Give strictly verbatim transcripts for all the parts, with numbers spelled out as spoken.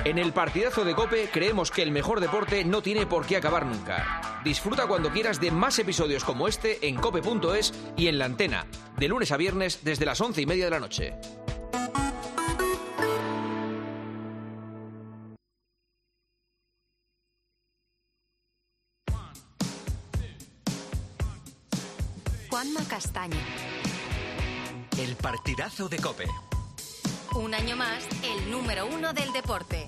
En el partidazo de COPE creemos que el mejor deporte no tiene por qué acabar nunca. Disfruta cuando quieras de más episodios como este en cope punto es y en la antena, de lunes a viernes desde las once y media de la noche. Juanma Castaño. El partidazo de COPE. Un año más, el número uno del deporte.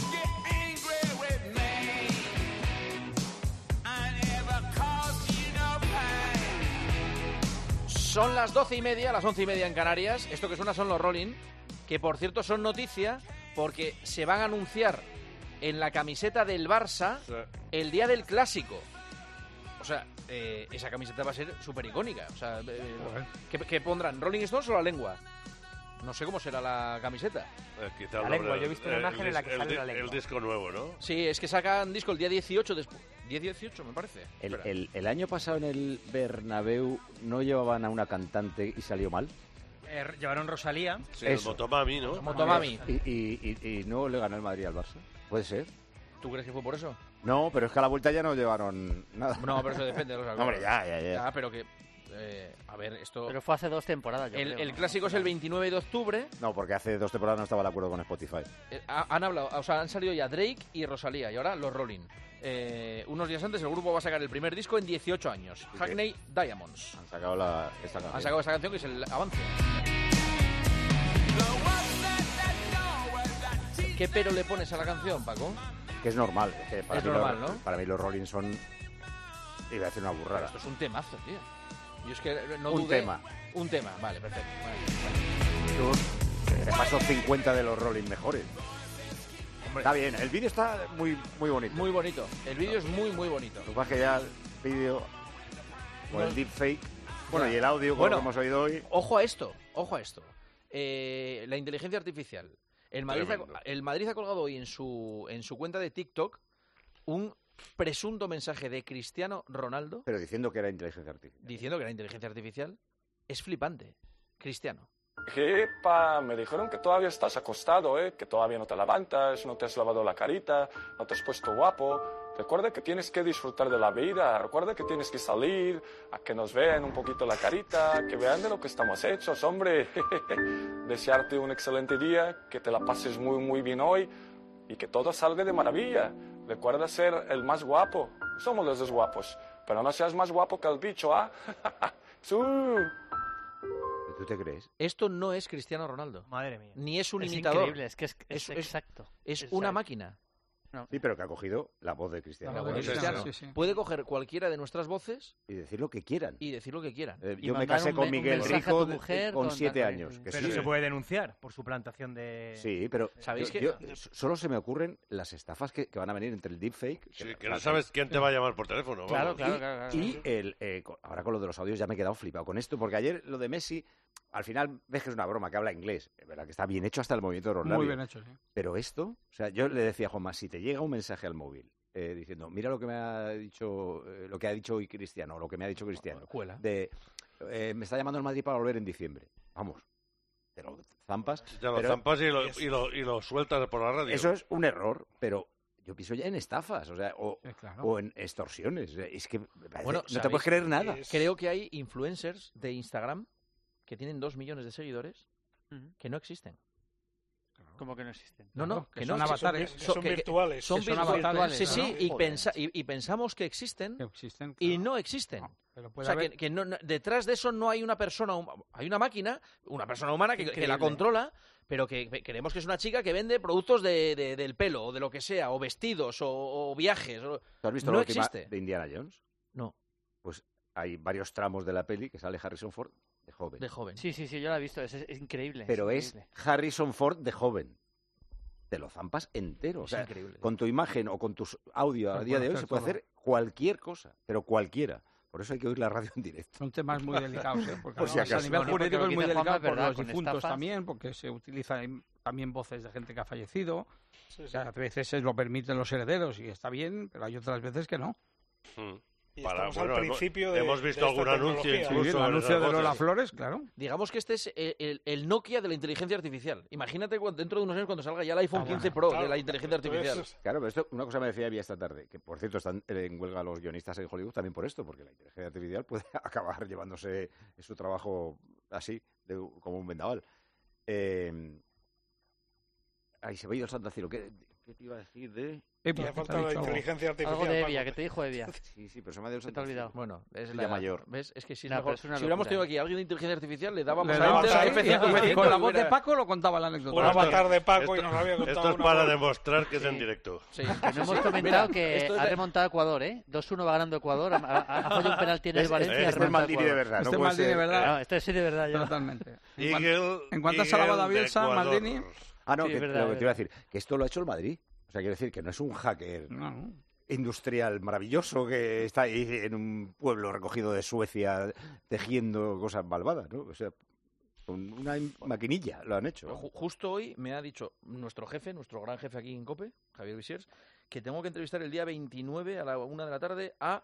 Son las doce y media, las once y media en Canarias. Esto que suena son los Rolling, que por cierto son noticia porque se van a anunciar en la camiseta del Barça Sí. el día del Clásico. O sea, eh, esa camiseta va a ser súper icónica. O sea, eh, ¿qué, qué pondrán? ¿Rolling Stones o la lengua? No sé cómo será la camiseta. Eh, quita el La nombre, lengua, yo he visto una el- imagen el en la que dis- sale el, la di- lengua. El disco nuevo, ¿no? Sí, es que sacan disco el día dieciocho después. ¿día dieciocho me parece? El, Espera. el- el año pasado en el Bernabéu no llevaban a una cantante y salió mal. Eh, llevaron Rosalía. Sí, el Eso. Motomami, ¿no? Motomami. Y, y- y- y no le ganó el Madrid al Barça. ¿Puede ser? ¿Tú crees que fue por eso? No, pero es que a la vuelta ya no llevaron nada. No, pero eso depende de los No, hombre, ya, ya, ya. Ya, pero que... eh, a ver, esto... Pero fue hace dos temporadas, yo El, creo, el ¿no? clásico es el veintinueve de octubre. No, porque hace dos temporadas no estaba de acuerdo con Spotify. Eh, ha- han hablado, o sea, han salido ya Drake y Rosalía y ahora los Rolling. Eh, unos días antes el grupo va a sacar el primer disco en dieciocho años. ¿Y Hackney Diamonds. Han sacado la, esta canción. Han sacado esta canción que es el avance. ¿Qué pero le pones a la canción, Paco? Que es normal. que para Es mí normal, los, ¿no? Para mí los Rolling son... Iba a decir una burrada. Esto es un temazo, tío. Yo es que no Un dudé- tema. Un tema, vale, perfecto. Vale. Yo te paso cincuenta de los Rolling mejores. Hombre. Está bien, el vídeo está muy, muy bonito. Muy bonito. El vídeo es muy, muy bonito. Lo que pasa es que ya el vídeo con No- el deepfake, bueno, Ya. y el audio, como Bueno. lo hemos oído hoy, Ojo a esto, ojo a esto. Eh, la inteligencia artificial. El Madrid, ha, Tremendo. el Madrid ha colgado hoy en su, en su cuenta de TikTok un presunto mensaje de Cristiano Ronaldo pero diciendo que era inteligencia artificial. diciendo que era inteligencia artificial. Es flipante. Cristiano. Epa, me dijeron que todavía estás acostado, ¿eh? Que todavía no te levantas, no te has lavado la carita, no te has puesto guapo. Recuerda que tienes que disfrutar de la vida, recuerda que tienes que salir, a que nos vean un poquito la carita, que vean de lo que estamos hechos, hombre. Desearte un excelente día, que te la pases muy, muy bien hoy y que todo salga de maravilla. Recuerda ser el más guapo. Somos los dos guapos, pero no seas más guapo que el bicho, ¿ah? Su. ¿Tú te crees? Esto no es Cristiano Ronaldo. Madre mía. Ni es un Es imitador. increíble, es que es, es, Es- es- exacto. Es Es una exacto. máquina. Sí, pero que ha cogido la voz de Cristiano. La La voz de voz de Cristiano. Cristiano, sí, sí. Puede coger cualquiera de nuestras voces Y decir lo que quieran. y decir lo que quieran. Eh, Y yo me mandar casé un con me- un Miguel mensaje a Rico tu de- mujer con con siete la- años. Que Pero sí. se puede denunciar por suplantación de... Sí, pero ¿Sabéis yo- que- yo- solo se me ocurren las estafas que, que van a venir entre el deepfake Sí, que no sabes quién te va a llamar por teléfono. Claro, vamos. claro, claro. claro. y el, eh, co- ahora con lo de los audios ya me he quedado flipado con esto, porque ayer lo de Messi, al final ves que es una broma, que habla inglés, es verdad que está bien hecho hasta el movimiento de los Muy labios. bien hecho, sí. Pero esto, o sea, yo le decía a Juanma, si te llega un mensaje al móvil eh, diciendo, mira lo que me ha dicho, eh, lo que ha dicho hoy Cristiano, o lo que me ha dicho Cristiano, Cuela. de eh, me está llamando el Madrid para volver en diciembre. Vamos, te lo zampas. Te lo pero zampas y lo, y, lo, y lo sueltas por la radio. eso es un error, pero yo pienso ya en estafas, o sea, o, Sí, claro. o en extorsiones. Es que me parece- Bueno, no te ¿sabéis puedes creer nada. Creo que hay influencers de Instagram que tienen dos millones de seguidores Ujú. que no existen. Como que no existen. No, Claro, no, que que son no avatares. son- Son que- que- virtuales. Son Que son virtuales. avatares, Sí, sí, ¿no? y, Joder. pensa- y, y pensamos que existen Que existen. y claro. no existen. No, pero O puede sea, haber- que, que no- no- detrás de eso no hay una persona, hum- hay una máquina, una persona humana que, que la Increíble. controla, pero que que creemos que es una chica que vende productos de, de- del pelo o de lo que sea, o vestidos o, o viajes. o- ¿Tú has visto no la última existe. de Indiana Jones? No, Pues hay varios tramos de la peli que sale Harrison Ford de joven. de joven. Sí, sí, sí, yo la he visto, es, es increíble. pero es increíble. Harrison Ford de joven. Te lo zampas entero. O Es sea, increíble. con tu imagen o con tus audio a Se día puede de hoy hacer se puede todo. hacer cualquier cosa, pero cualquiera. Por eso hay que oír la radio en directo. Son temas muy delicados, ¿eh? Porque Por si además acaso. a nivel No, no, porque jurídico lo es que muy dice Juanma delicado es por verdad, los con difuntos estafas. también, porque se utilizan también voces de gente que ha fallecido. Sí, O sí. sea, a veces se lo permiten los herederos y está bien, pero hay otras veces que no. Mm. Y Para, estamos bueno, al hemos- principio de, hemos visto de esta algún anuncio tecnología. incluso. Sí, el en anuncio esas de voces. Lola Flores, claro. Digamos que este es el, el- el Nokia de la inteligencia artificial. Imagínate cuando, dentro de unos años cuando salga ya el iPhone Ah, quince Pro claro, de la inteligencia entonces, artificial. Claro, pero esto, una cosa me decía Vía esta tarde, que por cierto están en huelga los guionistas en Hollywood también por esto, porque la inteligencia artificial puede acabar llevándose su trabajo así, de- como un vendaval. Eh, Ahí se me ha ido el santo al cielo. ¿Qué, qué te iba a decir de...? Evia, Le que te falta ha la dicho algo. inteligencia artificial. Algo de Paco. Evia, que te dijo Evia. Sí, sí, pero se me ha ido el Se te santo ha al cielo. olvidado. Bueno, es Ya la mayor. ¿Ves? Es que si, es No, mejor- pero es una si hubiéramos locura. tenido aquí a alguien de inteligencia artificial, le dábamos Le a damos Enter, ahí, F y- cinco, y F cinco, con la y voz de hubiera- Paco lo contaba la anécdota. Un avatar de Paco Esto- y nos había contado Esto es una para broma. demostrar que es Sí. en directo. Sí, Que no sí, hemos sí. comentado Mira, que esto es ha de- remontado Ecuador, ¿eh? dos uno va ganando Ecuador. Ha, ha- ha fallado un penalti en el Es- Valencia. y ha Este es remontado Maldini de Ecuador. verdad. Este no es puede Maldini de ser- verdad. No, este sí de verdad ya. Totalmente. En cuan- Eagle, en cuanto a Salvador Eagle de Bielsa, Ecuador. Maldini... Ah, no, Sí, que, es verdad, lo que es te iba a decir, que esto lo ha hecho el Madrid. O sea, quiero decir que no es un hacker No, no. industrial maravilloso que está ahí en un pueblo recogido de Suecia tejiendo cosas malvadas, ¿no? O sea, con una maquinilla lo han hecho. Ju- Justo hoy me ha dicho nuestro jefe, nuestro gran jefe aquí en COPE, Javier Visiers, que tengo que entrevistar el día veintinueve a la una de la tarde a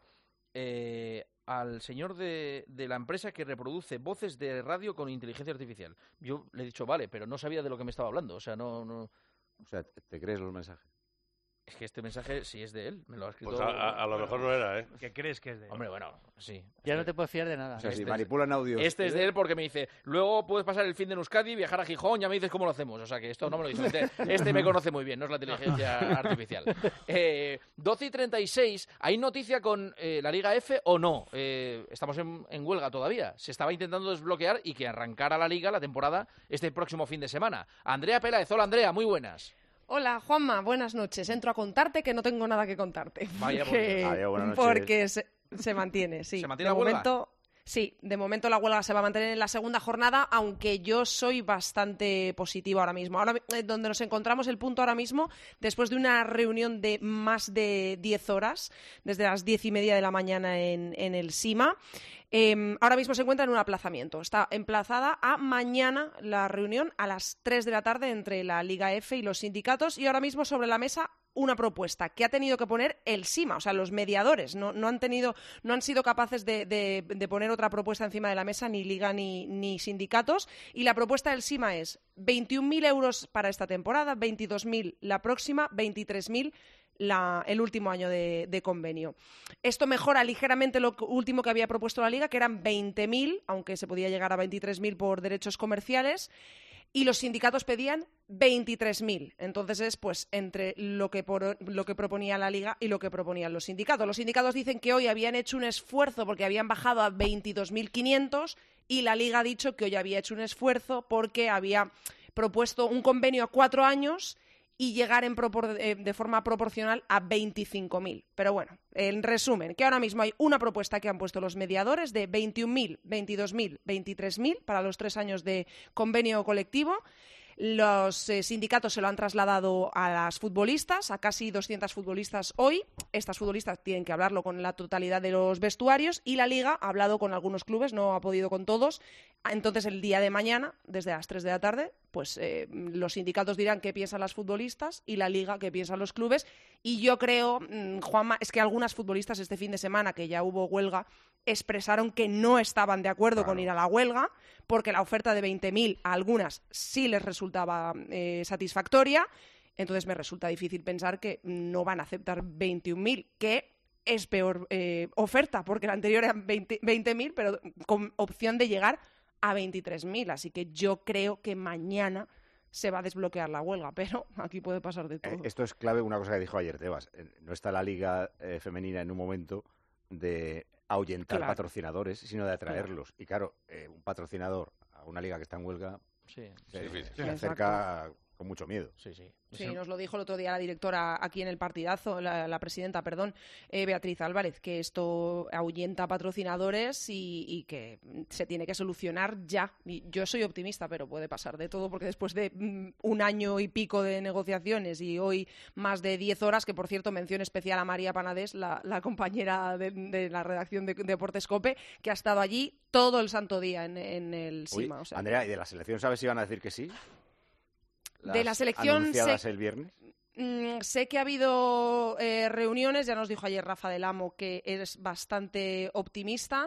eh, al señor de, de la empresa que reproduce voces de radio con inteligencia artificial. Yo le he dicho, vale, pero no sabía de lo que me estaba hablando. O sea, no... no... O sea, ¿te crees los mensajes? Es que este mensaje, si es de él, me lo ha escrito... Pues a, a- a lo mejor no era, ¿eh? ¿Qué crees que es de él? Hombre, bueno, sí. Ya no te puedes fiar de nada. O sea, si Este es- manipulan audios. Este es de él porque me dice, luego puedes pasar el fin de Euskadi, viajar a Gijón, ya me dices cómo lo hacemos. O sea que esto no me lo dice. Este, este me conoce muy bien, no es la inteligencia artificial. Eh, doce y treinta y seis, ¿hay noticia con eh, la Liga F o no? Eh, estamos en, en huelga todavía. Se estaba intentando desbloquear y que arrancara la Liga, la temporada, este próximo fin de semana. Andrea Peláez, hola Andrea, muy buenas. Hola, Juanma, buenas noches. Entro a contarte que no tengo nada que contarte. Vaya, Porque, Adiós, buenas noches. porque se, se mantiene, sí. ¿Se mantiene de la huelga? momento, sí, de momento la huelga se va a mantener en la segunda jornada, aunque yo soy bastante positivo ahora mismo. Ahora, eh, donde nos encontramos el punto ahora mismo, después de una reunión de más de diez horas, desde las diez y media de la mañana en, en el SIMA, Eh, ahora mismo se encuentra en un aplazamiento. Está emplazada a mañana la reunión a las tres de la tarde entre la Liga F y los sindicatos, y ahora mismo sobre la mesa una propuesta que ha tenido que poner el SIMA, o sea, los mediadores. No, no han tenido, no han sido capaces de, de, de poner otra propuesta encima de la mesa, ni Liga ni, ni sindicatos, y la propuesta del SIMA es veintiún mil euros para esta temporada, veintidós mil la próxima, veintitrés mil La, el último año de, de convenio. Esto mejora ligeramente lo que- último que había propuesto la Liga, que eran veinte mil, aunque se podía llegar a veintitrés mil por derechos comerciales, y los sindicatos pedían veintitrés mil. Entonces es pues entre lo que, por, lo que proponía la Liga y lo que proponían los sindicatos. Los sindicatos dicen que hoy habían hecho un esfuerzo porque habían bajado a veintidós mil quinientos, y la Liga ha dicho que hoy había hecho un esfuerzo porque había propuesto un convenio a cuatro años y llegar en propor- eh, de forma proporcional a veinticinco mil. Pero bueno, en resumen, que ahora mismo hay una propuesta que han puesto los mediadores de veintiún mil, veintidós mil, veintitrés mil para los tres años de convenio colectivo. Los eh, sindicatos se lo han trasladado a las futbolistas, a casi doscientas futbolistas hoy. Estas futbolistas tienen que hablarlo con la totalidad de los vestuarios, y la Liga ha hablado con algunos clubes, no ha podido con todos. Entonces, el día de mañana, desde las tres de la tarde, pues eh, los sindicatos dirán qué piensan las futbolistas y la Liga qué piensan los clubes. Y yo creo, mmm, Juanma, es que algunas futbolistas este fin de semana, que ya hubo huelga, expresaron que no estaban de acuerdo Claro. con ir a la huelga, porque la oferta de veinte mil a algunas sí les resultaba eh, satisfactoria. Entonces me resulta difícil pensar que no van a aceptar veintiún mil, que es peor eh, oferta, porque la anterior eran veinte mil, pero con opción de llegar a veintitrés mil. Así que yo creo que mañana se va a desbloquear la huelga, pero aquí puede pasar de todo. Eh, esto es clave, una cosa que dijo ayer Tebas. Eh, No está la Liga eh, femenina en un momento de ahuyentar Claro. patrocinadores, sino de atraerlos. Y claro, eh, un patrocinador a una liga que está en huelga Sí, se, difícil. se acerca con mucho miedo. sí, sí. Sí, nos lo dijo el otro día la directora aquí en el partidazo, la, la presidenta, perdón, eh, Beatriz Álvarez, que esto ahuyenta patrocinadores y, y que se tiene que solucionar ya. Y yo soy optimista, pero puede pasar de todo, porque después de mm, un año y pico de negociaciones y hoy más de diez horas, que por cierto mención especial a María Panadés, la, la compañera de, de la redacción de Deportes COPE, que ha estado allí todo el santo día en, en el Uy, SIMA. O sea, Andrea, ¿y de la selección sabes si van a decir que sí? De la selección anunciadas sé- el viernes. mm, sé que ha habido eh, reuniones, ya nos dijo ayer Rafa del Amo que eres bastante optimista.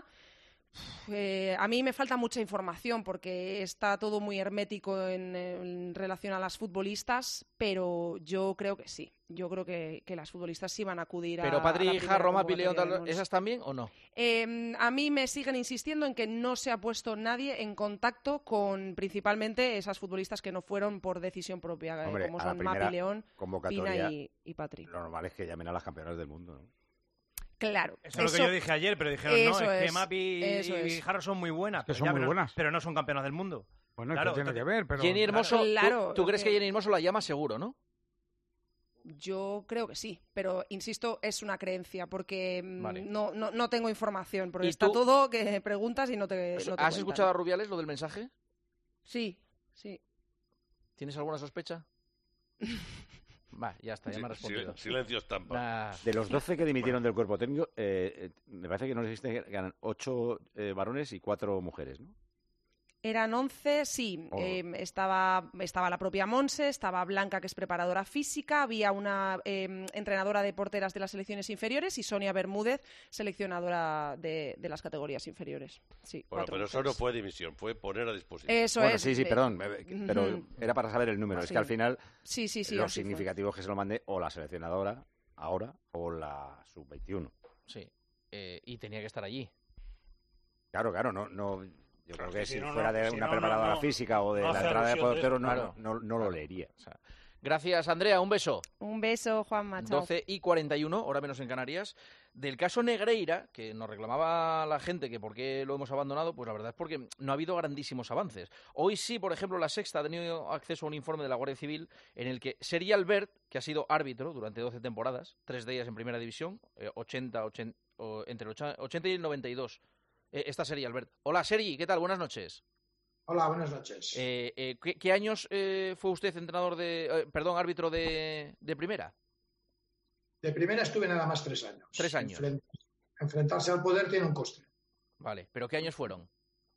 Eh, a mí me falta mucha información porque está todo muy hermético en, en relación a las futbolistas, pero yo creo que sí. Yo creo que, que las futbolistas sí van a acudir pero a Patri, a la Hija, primera Roma, convocatoria Pileón, del tal, Mons. ¿esas también o no? Eh, a mí me siguen insistiendo en que no se ha puesto nadie en contacto con principalmente esas futbolistas que no fueron por decisión propia, eh, Hombre, como a la son primera Mapi León, convocatoria, Pina y, y Patri. Lo normal es que llamen a las campeonas del mundo, ¿no? Claro. Eso es lo que yo dije ayer, pero dijeron, no, es, es que Mapi y es. Jaro son muy buenas. Es que pero son ya, muy pero, buenas. Pero no son campeonas del mundo. Bueno, claro, ¿qué tiene entonces, que ver? Pero... Jenny Hermoso, Claro, ¿tú, tú crees que- que Jenny Hermoso la llama seguro, no? Yo creo que sí, pero insisto, es una creencia porque mm, Vale. no, no, no tengo información, porque ¿Y está tú? todo que preguntas y no te, no te ¿Has cuentan. escuchado a Rubiales lo del mensaje? Sí, sí. ¿Tienes alguna sospecha? Va, ya está, ya me ha Sí, respondido. sil- silencio estampa. Nah. De los doce que dimitieron del cuerpo técnico, eh, eh, me parece que no existe que ganan ocho eh, varones y cuatro mujeres, ¿no? Eran once, sí. Oh. Eh, estaba, estaba la propia Monse, estaba Blanca, que es preparadora física, había una eh, entrenadora de porteras de las selecciones inferiores y Sonia Bermúdez, seleccionadora de, de las categorías inferiores. Sí, Bueno, cuatro pero eso no mujeres. fue dimisión, fue poner a disposición. Eso bueno, es. sí, sí, eh, perdón, eh, pero ujú. era para saber el número. Es Sí. que al final Sí, sí, sí. lo así fue. significativo es que se lo mande o la seleccionadora ahora o la sub veintiuno. Sí, eh, y tenía que estar allí. Claro, claro, no, no. Yo Claro, creo que que si si no, fuera no, de si una no, preparadora no, no. física o de No la hace entrada de alusión de portero, no, Claro. no, no lo leería. O sea, gracias, Andrea, un beso. Un beso, Juanma. Chao. doce y cuarenta y uno, hora menos en Canarias. Del caso Negreira, que nos reclamaba la gente que por qué lo hemos abandonado, pues la verdad es porque no ha habido grandísimos avances. Hoy sí, por ejemplo, la Sexta ha tenido acceso a un informe de la Guardia Civil en el que Sergi Albert, que ha sido árbitro durante doce temporadas, tres de ellas en Primera División, eh, ochenta, ochenta, o, entre el ochenta y el noventa y dos. Eh, esta Sergi Albert. Hola, Sergi, ¿qué tal? Buenas noches. Hola, buenas noches. Eh, eh, ¿qué, qué años eh, fue usted entrenador de, eh, perdón, árbitro de, de Primera? De primera estuve nada más tres años. Tres años. Enfrent- enfrentarse al poder tiene un coste. Vale, ¿pero qué años fueron?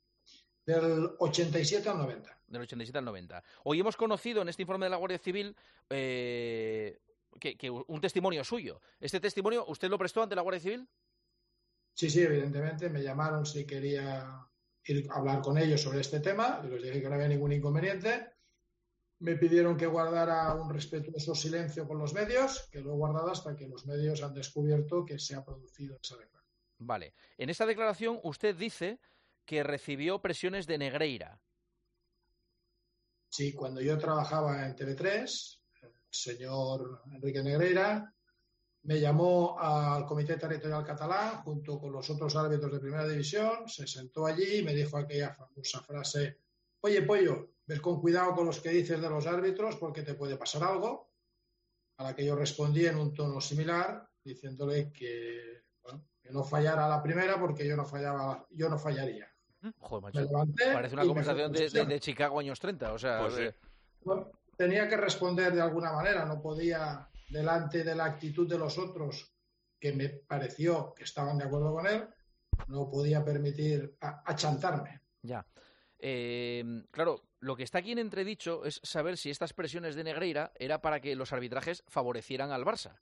Del ochenta y siete al noventa. Del ochenta y siete al noventa. Hoy hemos conocido en este informe de la Guardia Civil eh, que, que un testimonio suyo. ¿Este testimonio usted lo prestó ante la Guardia Civil? Sí, sí, evidentemente. Me llamaron si quería ir a hablar con ellos sobre este tema. Y les dije que no había ningún inconveniente. Me pidieron que guardara un respetuoso silencio con los medios, que lo he guardado hasta que los medios han descubierto que se ha producido esa declaración. Vale. En esta declaración usted dice que recibió presiones de Negreira. Sí, cuando yo trabajaba en T V tres, el señor Enrique Negreira me llamó al Comité Territorial Catalán junto con los otros árbitros de Primera División, se sentó allí y me dijo aquella famosa frase: oye, Pollo, ves con cuidado con los que dices de los árbitros porque te puede pasar algo. A la que yo respondí en un tono similar, diciéndole que, bueno, que no fallara la primera porque yo no fallaba, yo no fallaría. Joder, macho. Me levanté Parece una y me conversación fui a de, de- de Chicago años treinta. O sea, Pues sí. eh, Bueno, tenía que responder de alguna manera, no podía, delante de la actitud de los otros, que me pareció que estaban de acuerdo con él, no podía permitir a- achantarme. ya. Eh, claro, lo que está aquí en entredicho es saber si estas presiones de Negreira era para que los arbitrajes favorecieran al Barça.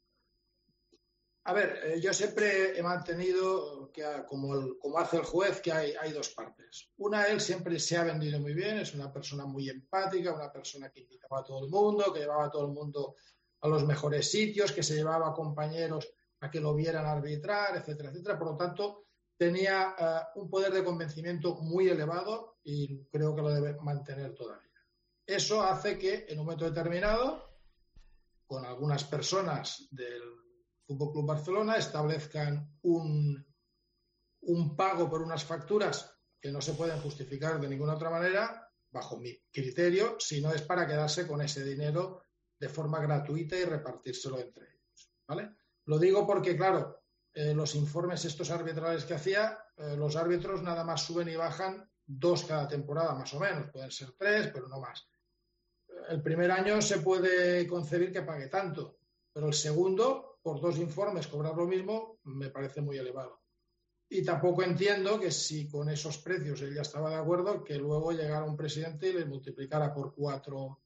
A ver, eh, yo siempre he mantenido que, ah, como, el- como hace el juez, que hay, hay dos partes. Una, él siempre se ha vendido muy bien, es una persona muy empática, una persona que invitaba a todo el mundo, que llevaba a todo el mundo a los mejores sitios, que se llevaba a compañeros a que lo vieran arbitrar, etcétera, etcétera. Por lo tanto, tenía uh, un poder de convencimiento muy elevado y creo que lo debe mantener todavía. Eso hace que en un momento determinado, con algunas personas del Fútbol Club Barcelona, establezcan un, un pago por unas facturas que no se pueden justificar de ninguna otra manera, bajo mi criterio, si no es para quedarse con ese dinero de forma gratuita y repartírselo entre ellos, ¿vale? Lo digo porque, claro, eh, los informes estos arbitrales que hacía, eh, los árbitros nada más suben y bajan dos cada temporada, más o menos. Pueden ser tres, pero no más. El primer año se puede concebir que pague tanto, pero el segundo, por dos informes, cobrar lo mismo, me parece muy elevado. Y tampoco entiendo que si con esos precios él ya estaba de acuerdo, que luego llegara un presidente y le multiplicara por cuatro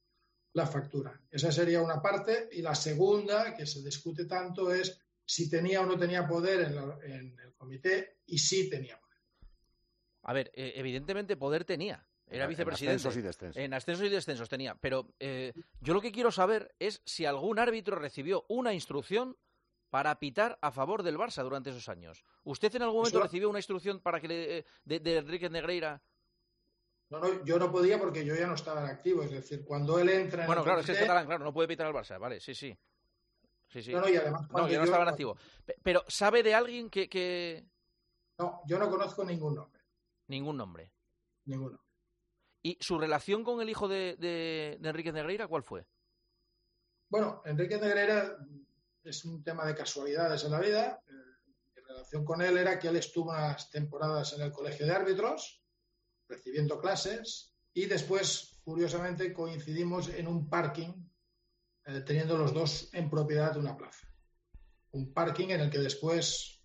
la factura. Esa sería una parte. Y la segunda, que se discute tanto, es si tenía o no tenía poder en, la, en el comité, y sí tenía poder. A ver, eh, evidentemente poder tenía. Era vicepresidente. En ascensos y descensos. En ascensos y descensos tenía. Pero eh, yo lo que quiero saber es si algún árbitro recibió una instrucción para pitar a favor del Barça durante esos años. ¿Usted en algún momento Eso... recibió una instrucción para que le, de, de Enrique Negreira? No, no, yo no podía porque yo ya no estaba en activo. Es decir, cuando él entra en Bueno, el claro, comité... es que es catalán, claro, no puede pitar al Barça. Vale, sí, sí. sí, sí. No, no, y además... No, yo no estaba en activo. Pero, ¿sabe de alguien que, que...? No, yo no conozco ningún nombre. Ningún nombre. Ninguno. ¿Y su relación con el hijo de, de, de Enrique Negreira cuál fue? Bueno, Enrique Negreira es un tema de casualidades en la vida. Eh, mi relación con él era que él estuvo unas temporadas en el colegio de árbitros, recibiendo clases, y después, curiosamente, coincidimos en un parking, eh, teniendo los dos en propiedad de una plaza. Un parking en el que después,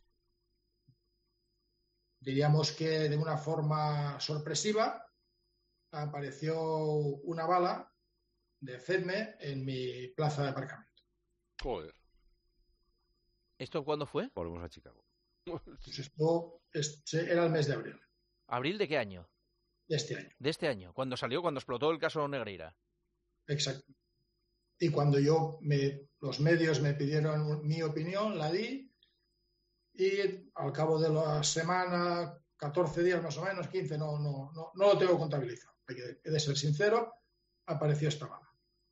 diríamos que de una forma sorpresiva, apareció una bala de C E D M E en mi plaza de aparcamiento. Joder. ¿Esto cuándo fue? Volvemos a Chicago. Pues esto este era el mes de abril. ¿Abril de qué año? De este año. De este año, cuando salió, cuando explotó el caso Negreira. Exacto. Y cuando yo, me, los medios me pidieron mi opinión, la di, y al cabo de la semana, catorce días más o menos, quince, no, no, no, no lo tengo contabilizado. He de ser sincero, apareció esta bala.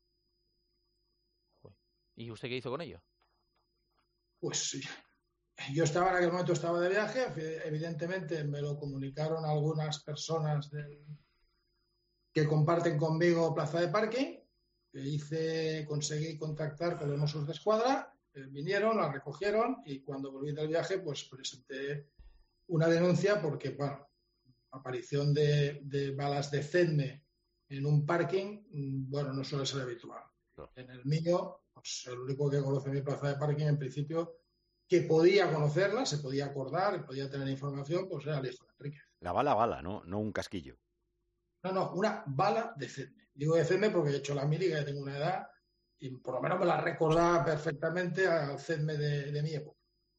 ¿Y usted qué hizo con ello? Pues yo estaba en aquel momento estaba de viaje, evidentemente me lo comunicaron algunas personas del, que comparten conmigo plaza de parking, que hice, conseguí contactar con los Mossos de Escuadra, eh, vinieron, la recogieron y cuando volví del viaje pues presenté una denuncia porque, bueno, aparición de, de balas de C E D M E en un parking, bueno, no suele ser habitual. No. En el mío, pues el único que conoce mi plaza de parking, en principio, que podía conocerla, se podía acordar, podía tener información, pues era el hijo de Enrique. La bala, bala, ¿no? No un casquillo. No, no, una bala de C E D M E. Digo de C E D M E porque he hecho la mili, que ya tengo una edad, y por lo menos me la recordaba perfectamente al C E D M E de, de mi época.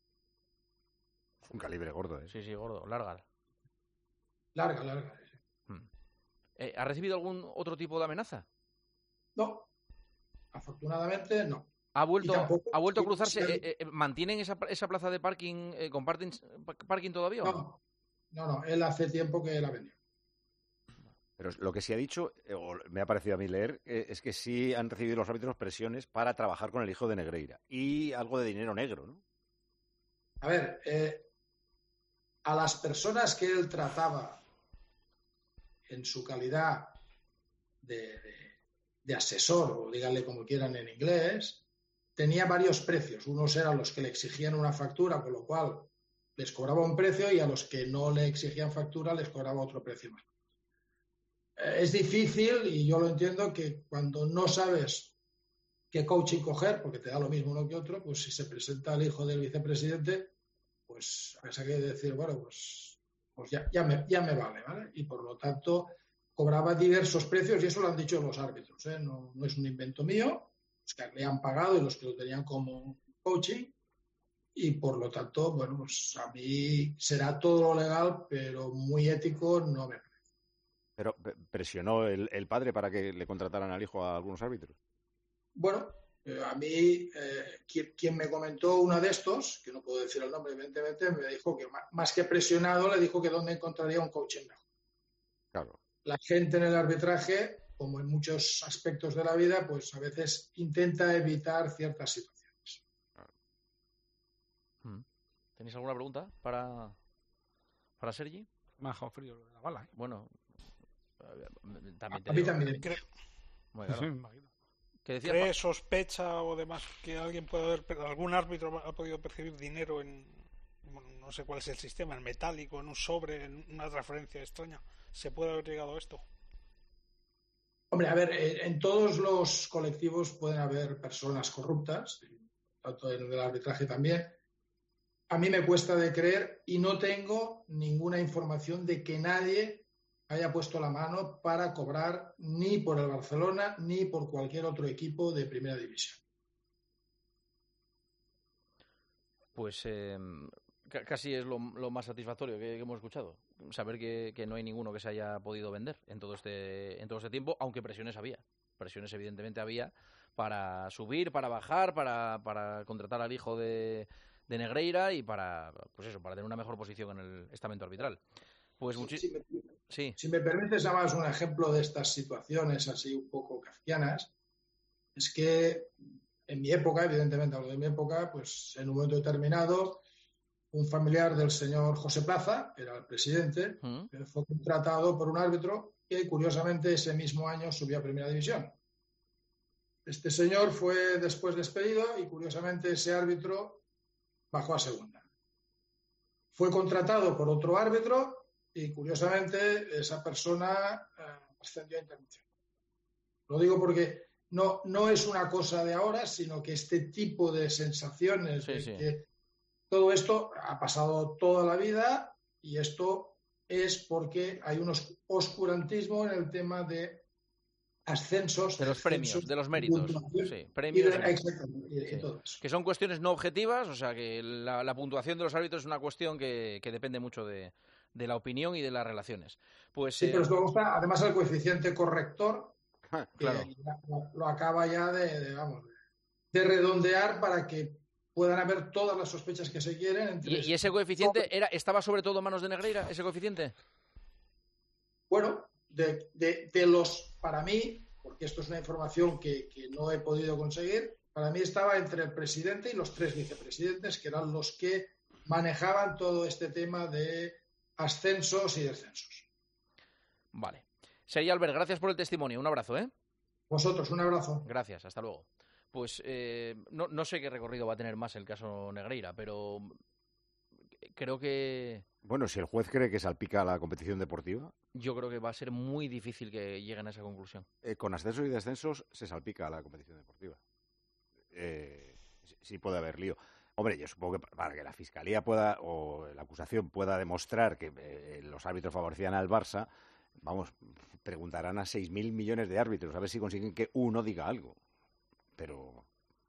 Un calibre gordo, ¿eh? Sí, sí, gordo, larga. Larga, larga. Hmm. Eh, ¿Ha recibido algún otro tipo de amenaza? No. Afortunadamente, no. ¿Ha vuelto, tampoco, ¿ha vuelto a cruzarse? Sí, sí. Eh, eh, ¿Mantienen esa, esa plaza de parking? Eh, ¿Comparten parking todavía o no? No, no, no. Él hace tiempo que él ha venido. Pero lo que sí ha dicho, eh, o me ha parecido a mí leer, eh, es que sí han recibido los árbitros presiones para trabajar con el hijo de Negreira. Y algo de dinero negro, ¿no? A ver, eh, a las personas que él trataba en su calidad de, de, de asesor, o díganle como quieran en inglés, tenía varios precios. Unos eran los que le exigían una factura, con lo cual les cobraba un precio, y a los que no le exigían factura les cobraba otro precio más. Eh, es difícil, y yo lo entiendo, que cuando no sabes qué coaching coger, porque te da lo mismo uno que otro, pues si se presenta el hijo del vicepresidente, pues hay que decir, bueno, pues, pues ya, ya, me, ya me vale, ¿vale? Y por lo tanto cobraba diversos precios, y eso lo han dicho los árbitros, ¿eh? No, no es un invento mío, los que le han pagado y los que lo tenían como coaching, y por lo tanto, bueno, pues a mí será todo lo legal, pero muy ético no me parece. Pero presionó el, el padre para que le contrataran al hijo a algunos árbitros. Bueno, eh, a mí, eh, quien, quien me comentó uno de estos, que no puedo decir el nombre, evidentemente, me dijo que más, más que presionado, le dijo que dónde encontraría un coaching mejor. Claro. La gente en el arbitraje, como en muchos aspectos de la vida, pues a veces intenta evitar ciertas situaciones. Claro. ¿Tenéis alguna pregunta para, para Sergi? Me ha dejado frío la bala, ¿eh? Bueno, también te a mí digo, también. Creo, bueno, claro. Sí, me imagino. ¿Qué decía? ¿Cree, sospecha o demás que alguien puede haber, algún árbitro ha podido percibir dinero en, bueno, no sé cuál es el sistema, en metálico, en un sobre, en una transferencia extraña? ¿Se puede haber llegado a esto? Hombre, a ver, en todos los colectivos pueden haber personas corruptas, tanto en el arbitraje también. A mí me cuesta de creer, y no tengo ninguna información de que nadie haya puesto la mano para cobrar ni por el Barcelona ni por cualquier otro equipo de primera división. Pues eh, casi es lo, lo más satisfactorio que, que hemos escuchado. Saber que, que no hay ninguno que se haya podido vender en todo este, en todo este tiempo, aunque presiones había. Presiones evidentemente había para subir, para bajar, para, para contratar al hijo de, de Negreira y para, pues eso, para tener una mejor posición en el estamento arbitral. Pues sí, si, me, sí. si me permites, nada más un ejemplo de estas situaciones así un poco kafkianas, es que en mi época, evidentemente hablo de mi época, pues en un momento determinado, un familiar del señor José Plaza, que era el presidente, ¿Mm? fue contratado por un árbitro que curiosamente ese mismo año subió a Primera División. Este señor fue después despedido y curiosamente ese árbitro bajó a Segunda. Fue contratado por otro árbitro y curiosamente esa persona eh, ascendió a Internacional. Lo digo porque no, no es una cosa de ahora, sino que este tipo de sensaciones, sí, de sí. que todo esto ha pasado toda la vida y esto es porque hay un oscurantismo en el tema de ascensos. De los premios, ascensos, de los méritos. Sí, premios. Y de, exactamente, y, sí. y todo eso. Que son cuestiones no objetivas, o sea que la, la puntuación de los árbitros es una cuestión que, que depende mucho de, de la opinión y de las relaciones. Pues, sí, eh... pero luego está además el coeficiente corrector, claro. que lo, lo acaba ya de, de, vamos, de redondear para que puedan haber todas las sospechas que se quieren. Entre ¿Y, ¿Y ese coeficiente era, estaba sobre todo en manos de Negreira, ese coeficiente? Bueno, de, de, de los, para mí, porque esto es una información que, que no he podido conseguir, para mí estaba entre el presidente y los tres vicepresidentes, que eran los que manejaban todo este tema de ascensos y descensos. Vale. Sergio Albert, gracias por el testimonio. Un abrazo, ¿eh? Vosotros, un abrazo. Gracias, hasta luego. Pues eh, no, no sé qué recorrido va a tener más el caso Negreira, pero creo que... Bueno, si el juez cree que salpica la competición deportiva... Yo creo que va a ser muy difícil que lleguen a esa conclusión. Eh, con ascensos y descensos se salpica la competición deportiva. Eh, sí puede haber lío. Hombre, yo supongo que para que la Fiscalía pueda, o la acusación pueda demostrar que eh, los árbitros favorecían al Barça, vamos, preguntarán a seis mil millones de árbitros a ver si consiguen que uno diga algo. Pero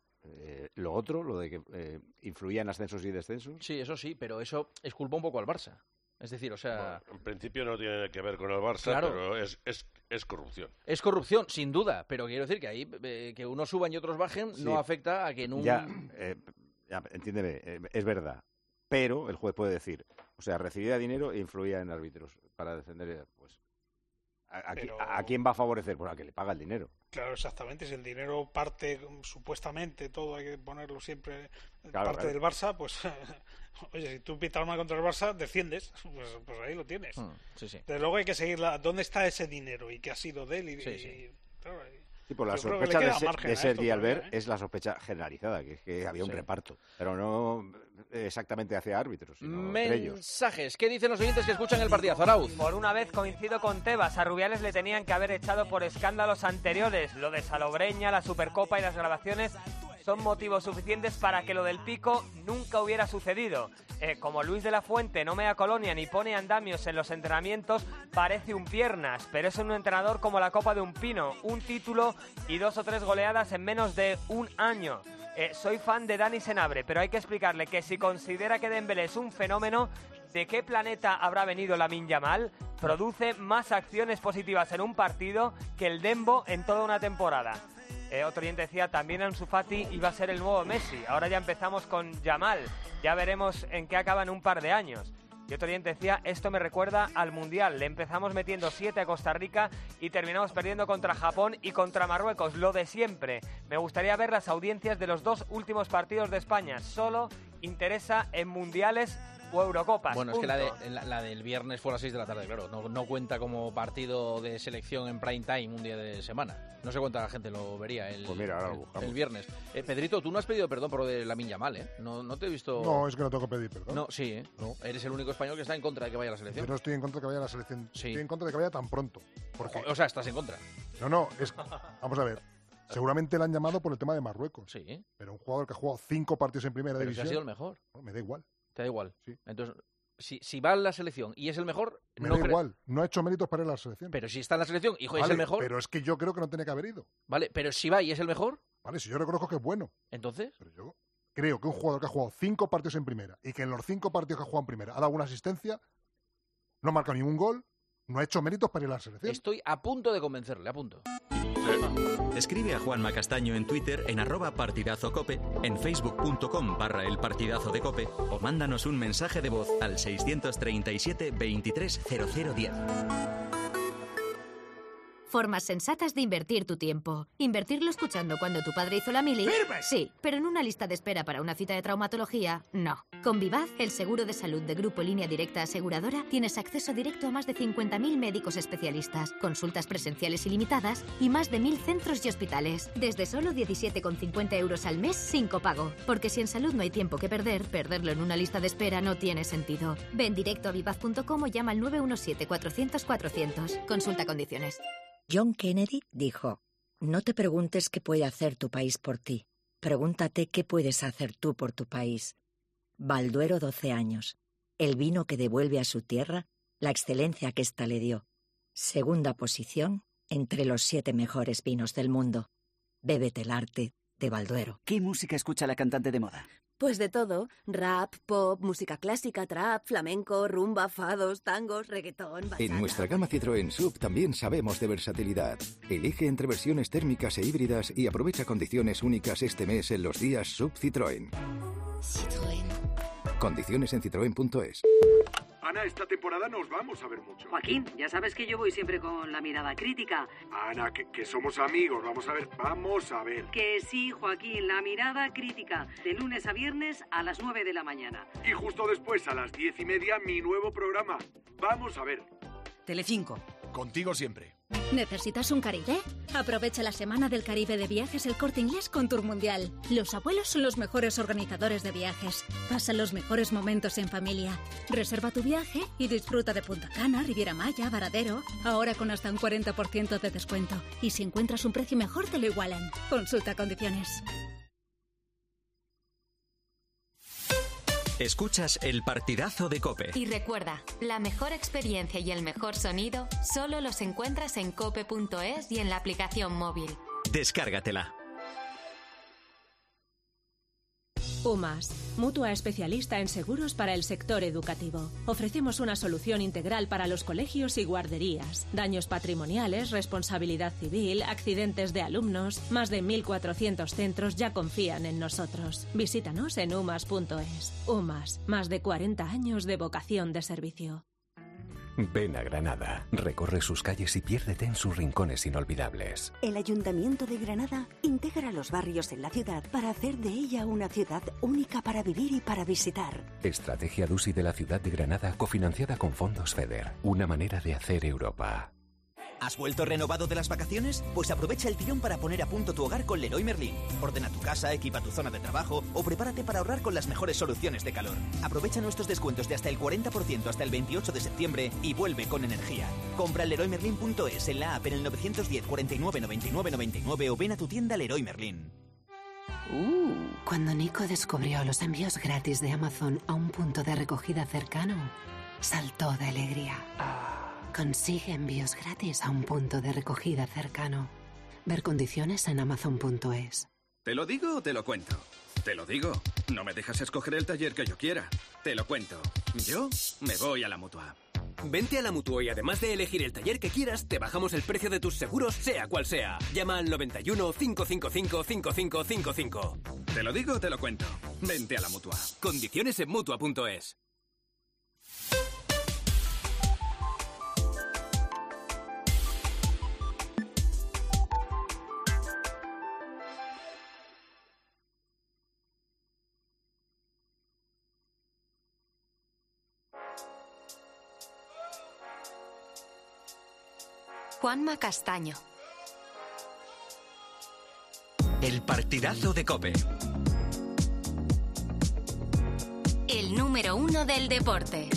eh, lo otro, lo de que eh, influía en ascensos y descensos... Sí, eso sí, pero eso exculpa un poco al Barça. Es decir, o sea... Bueno, en principio no tiene que ver con el Barça, claro. pero es, es, es corrupción. Es corrupción, sin duda, pero quiero decir que ahí eh, que unos suban y otros bajen sí. no afecta a que en un... Ya, eh, ya entiéndeme, eh, es verdad, pero el juez puede decir, o sea, recibía dinero e influía en árbitros para defender, pues... ¿A, a, pero... ¿A quién va a favorecer? Pues a que le paga el dinero. Claro, exactamente. Si el dinero parte, supuestamente, todo hay que ponerlo siempre, claro, parte claro. del Barça, pues, oye, si tú pitas mal contra el Barça, desciendes, pues, pues ahí lo tienes. Mm, sí, sí. Desde luego hay que seguir la, dónde está ese dinero y qué ha sido de él. Y, sí, sí. y, claro, sí, pues la sospecha de, ser, de Sergi Albert ¿eh? es la sospecha generalizada, que es que había un sí. reparto, pero no exactamente hacia árbitros, sino entre ellos. Mensajes, ¿qué dicen los oyentes que escuchan el partidazo? Arauz. Por una vez coincido con Tebas, a Rubiales le tenían que haber echado por escándalos anteriores, lo de Salobreña, la Supercopa y las grabaciones son motivos suficientes para que lo del Pico nunca hubiera sucedido. Eh, como Luis de la Fuente no mea colonia ni pone andamios en los entrenamientos, parece un piernas, pero es un entrenador como la copa de un pino, un título y dos o tres goleadas en menos de un año. Eh, soy fan de Dani Senabre, pero hay que explicarle que si considera que Dembélé es un fenómeno, ¿de qué planeta habrá venido Lamine Yamal? Produce más acciones positivas en un partido que el Dembo en toda una temporada. Eh, otro oyente decía, también Ansu Fati iba a ser el nuevo Messi. Ahora ya empezamos con Yamal. Ya veremos en qué acaba en un par de años. Y otro oyente decía, esto me recuerda al Mundial. Le empezamos metiendo siete a Costa Rica y terminamos perdiendo contra Japón y contra Marruecos. Lo de siempre. Me gustaría ver las audiencias de los dos últimos partidos de España. Solo interesa en Mundiales o Eurocopas. Bueno, punto. es que la, de, la, la del viernes fue a las seis de la tarde, claro. No, no cuenta como partido de selección en prime time un día de semana. No sé cuánta gente lo vería el, pues mira, ahora el, buscamos. el viernes. Eh, Pedrito, tú no has pedido perdón por lo de Lamine Yamal, ¿eh? No, no te he visto... No, es que no tengo que pedir perdón. No, sí, ¿eh? No. Eres el único español que está en contra de que vaya a la selección. Yo no estoy en contra de que vaya a la selección. Sí. Estoy en contra de que vaya tan pronto. Porque... O, o sea, estás en contra. No, no, es... Vamos a ver. Seguramente le han llamado por el tema de Marruecos. Sí. Pero un jugador que ha jugado cinco partidos en primera pero división... si ha sido el mejor. No, me da igual. Te da igual. Sí. Entonces, Si, si va a la selección y es el mejor... Me no da cre- igual, no ha hecho méritos para ir a la selección. Pero si está en la selección y juega, es Vale, el mejor... pero es que yo creo que no tenía que haber ido. Vale, pero si va y es el mejor... Vale, si yo reconozco que es bueno. Entonces... Pero yo creo que un jugador que ha jugado cinco partidos en primera y que en los cinco partidos que ha jugado en primera ha dado una asistencia, no ha marcado ningún gol, no ha hecho méritos para ir a la selección. Estoy a punto de convencerle, a punto. Escribe a Juanma Castaño en Twitter en arroba partidazocope, en facebook.com barra el partidazo de cope o mándanos un mensaje de voz al seiscientos treinta y siete veintitrés cero cero diez. Formas sensatas de invertir tu tiempo. ¿Invertirlo escuchando cuando tu padre hizo la mili? ¡Firme! Sí, pero en una lista de espera para una cita de traumatología, no. Con Vivaz, el seguro de salud de Grupo Línea Directa Aseguradora, tienes acceso directo a más de cincuenta mil médicos especialistas, consultas presenciales ilimitadas y más de mil centros y hospitales. Desde solo diecisiete con cincuenta euros al mes sin copago. Porque si en salud no hay tiempo que perder, perderlo en una lista de espera no tiene sentido. Ven directo a vivaz punto com o llama al nueve uno siete cuatrocientos cuatrocientos. Consulta condiciones. John Kennedy dijo, no te preguntes qué puede hacer tu país por ti, pregúntate qué puedes hacer tú por tu país. Balduero doce años, el vino que devuelve a su tierra la excelencia que ésta le dio. Segunda posición entre los siete mejores vinos del mundo. Bébete el arte de Balduero. ¿Qué música escucha la cantante de moda? Pues de todo. Rap, pop, música clásica, trap, flamenco, rumba, fados, tangos, reggaetón, bachata. En nuestra gama Citroën S U V también sabemos de versatilidad. Elige entre versiones térmicas e híbridas y aprovecha condiciones únicas este mes en los días S U V Citroën. Citroën. Condiciones en citroen punto es. Ana, esta temporada nos vamos a ver mucho. Joaquín, ya sabes que yo voy siempre con la mirada crítica. Ana, que, que somos amigos, vamos a ver, vamos a ver. Que sí, Joaquín, la mirada crítica. De lunes a viernes a las nueve de la mañana. Y justo después, a las diez y media, mi nuevo programa. Vamos a ver. Telecinco. Contigo siempre. ¿Necesitas un Caribe? Aprovecha la semana del Caribe de viajes El Corte Inglés con Tour Mundial. Los abuelos son los mejores organizadores de viajes. Pasa los mejores momentos en familia. Reserva tu viaje y disfruta de Punta Cana, Riviera Maya, Varadero. Ahora con hasta un cuarenta por ciento de descuento. Y si encuentras un precio mejor, te lo igualan. Consulta condiciones. Escuchas el partidazo de COPE. Y recuerda, la mejor experiencia y el mejor sonido solo los encuentras en cope punto es y en la aplicación móvil. Descárgatela. UMAS, mutua especialista en seguros para el sector educativo. Ofrecemos una solución integral para los colegios y guarderías. Daños patrimoniales, responsabilidad civil, accidentes de alumnos. Más de mil cuatrocientos centros ya confían en nosotros. Visítanos en umas punto es. UMAS, más de cuarenta años de vocación de servicio. Ven a Granada, recorre sus calles y piérdete en sus rincones inolvidables. El Ayuntamiento de Granada integra los barrios en la ciudad para hacer de ella una ciudad única para vivir y para visitar. Estrategia DUSI de la ciudad de Granada cofinanciada con fondos FEDER. Una manera de hacer Europa. ¿Has vuelto renovado de las vacaciones? Pues aprovecha el tirón para poner a punto tu hogar con Leroy Merlin. Ordena tu casa, equipa tu zona de trabajo o prepárate para ahorrar con las mejores soluciones de calor. Aprovecha nuestros descuentos de hasta el cuarenta por ciento hasta el veintiocho de septiembre y vuelve con energía. Compra en leroy merlin punto es, en la app, en el nueve diez, cuarenta y nueve, noventa y nueve, noventa y nueve o ven a tu tienda Leroy Merlin. Uh, cuando Nico descubrió los envíos gratis de Amazon a un punto de recogida cercano, saltó de alegría. Consigue envíos gratis a un punto de recogida cercano. Ver condiciones en amazon punto es. ¿Te lo digo o te lo cuento? Te lo digo. No me dejas escoger el taller que yo quiera. Te lo cuento. Yo me voy a la Mutua. Vente a la Mutua y además de elegir el taller que quieras, te bajamos el precio de tus seguros, sea cual sea. Llama al noventa y uno, cinco cinco cinco, cinco cinco cinco cinco. Te lo digo o te lo cuento. Vente a la Mutua. Condiciones en mutua punto es. Juanma Castaño. El partidazo de COPE. El número uno del deporte.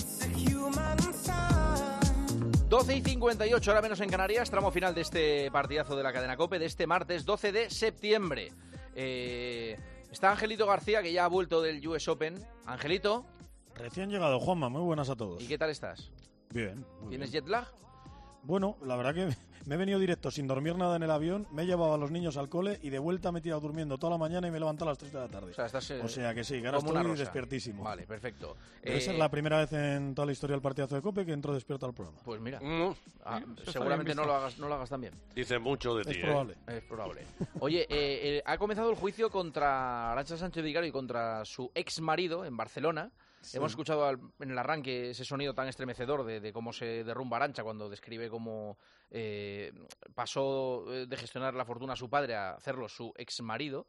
doce y cincuenta y ocho, hora menos en Canarias, tramo final de este partidazo de la cadena COPE de este martes doce de septiembre. Eh, está Angelito García, que ya ha vuelto del U S Open. Angelito. Recién llegado, Juanma, muy buenas a todos. ¿Y qué tal estás? Bien. ¿Tienes bien. jet lag? Bueno, la verdad que me he venido directo sin dormir nada en el avión, me he llevado a los niños al cole y de vuelta me he tirado durmiendo toda la mañana y me he levantado a las tres de la tarde. O sea, estás, eh, o sea que sí, que ahora como una estoy rosa. despiertísimo. Vale, perfecto. Debe Eh, ser la primera vez en toda la historia del partidazo de COPE que entro despierto al programa. Pues mira, Mm. ah, Eso seguramente está no bien lo, hagas, no lo hagas tan bien. Dice mucho de ti. Es ¿eh? probable. Es probable. Oye, eh, eh, ha comenzado el juicio contra Arantxa Sánchez Vicario y contra su ex marido en Barcelona. Sí. Hemos escuchado al- en el arranque ese sonido tan estremecedor de, de cómo se derrumba Arantxa cuando describe cómo eh, pasó eh, de gestionar la fortuna a su padre a hacerlo su ex marido.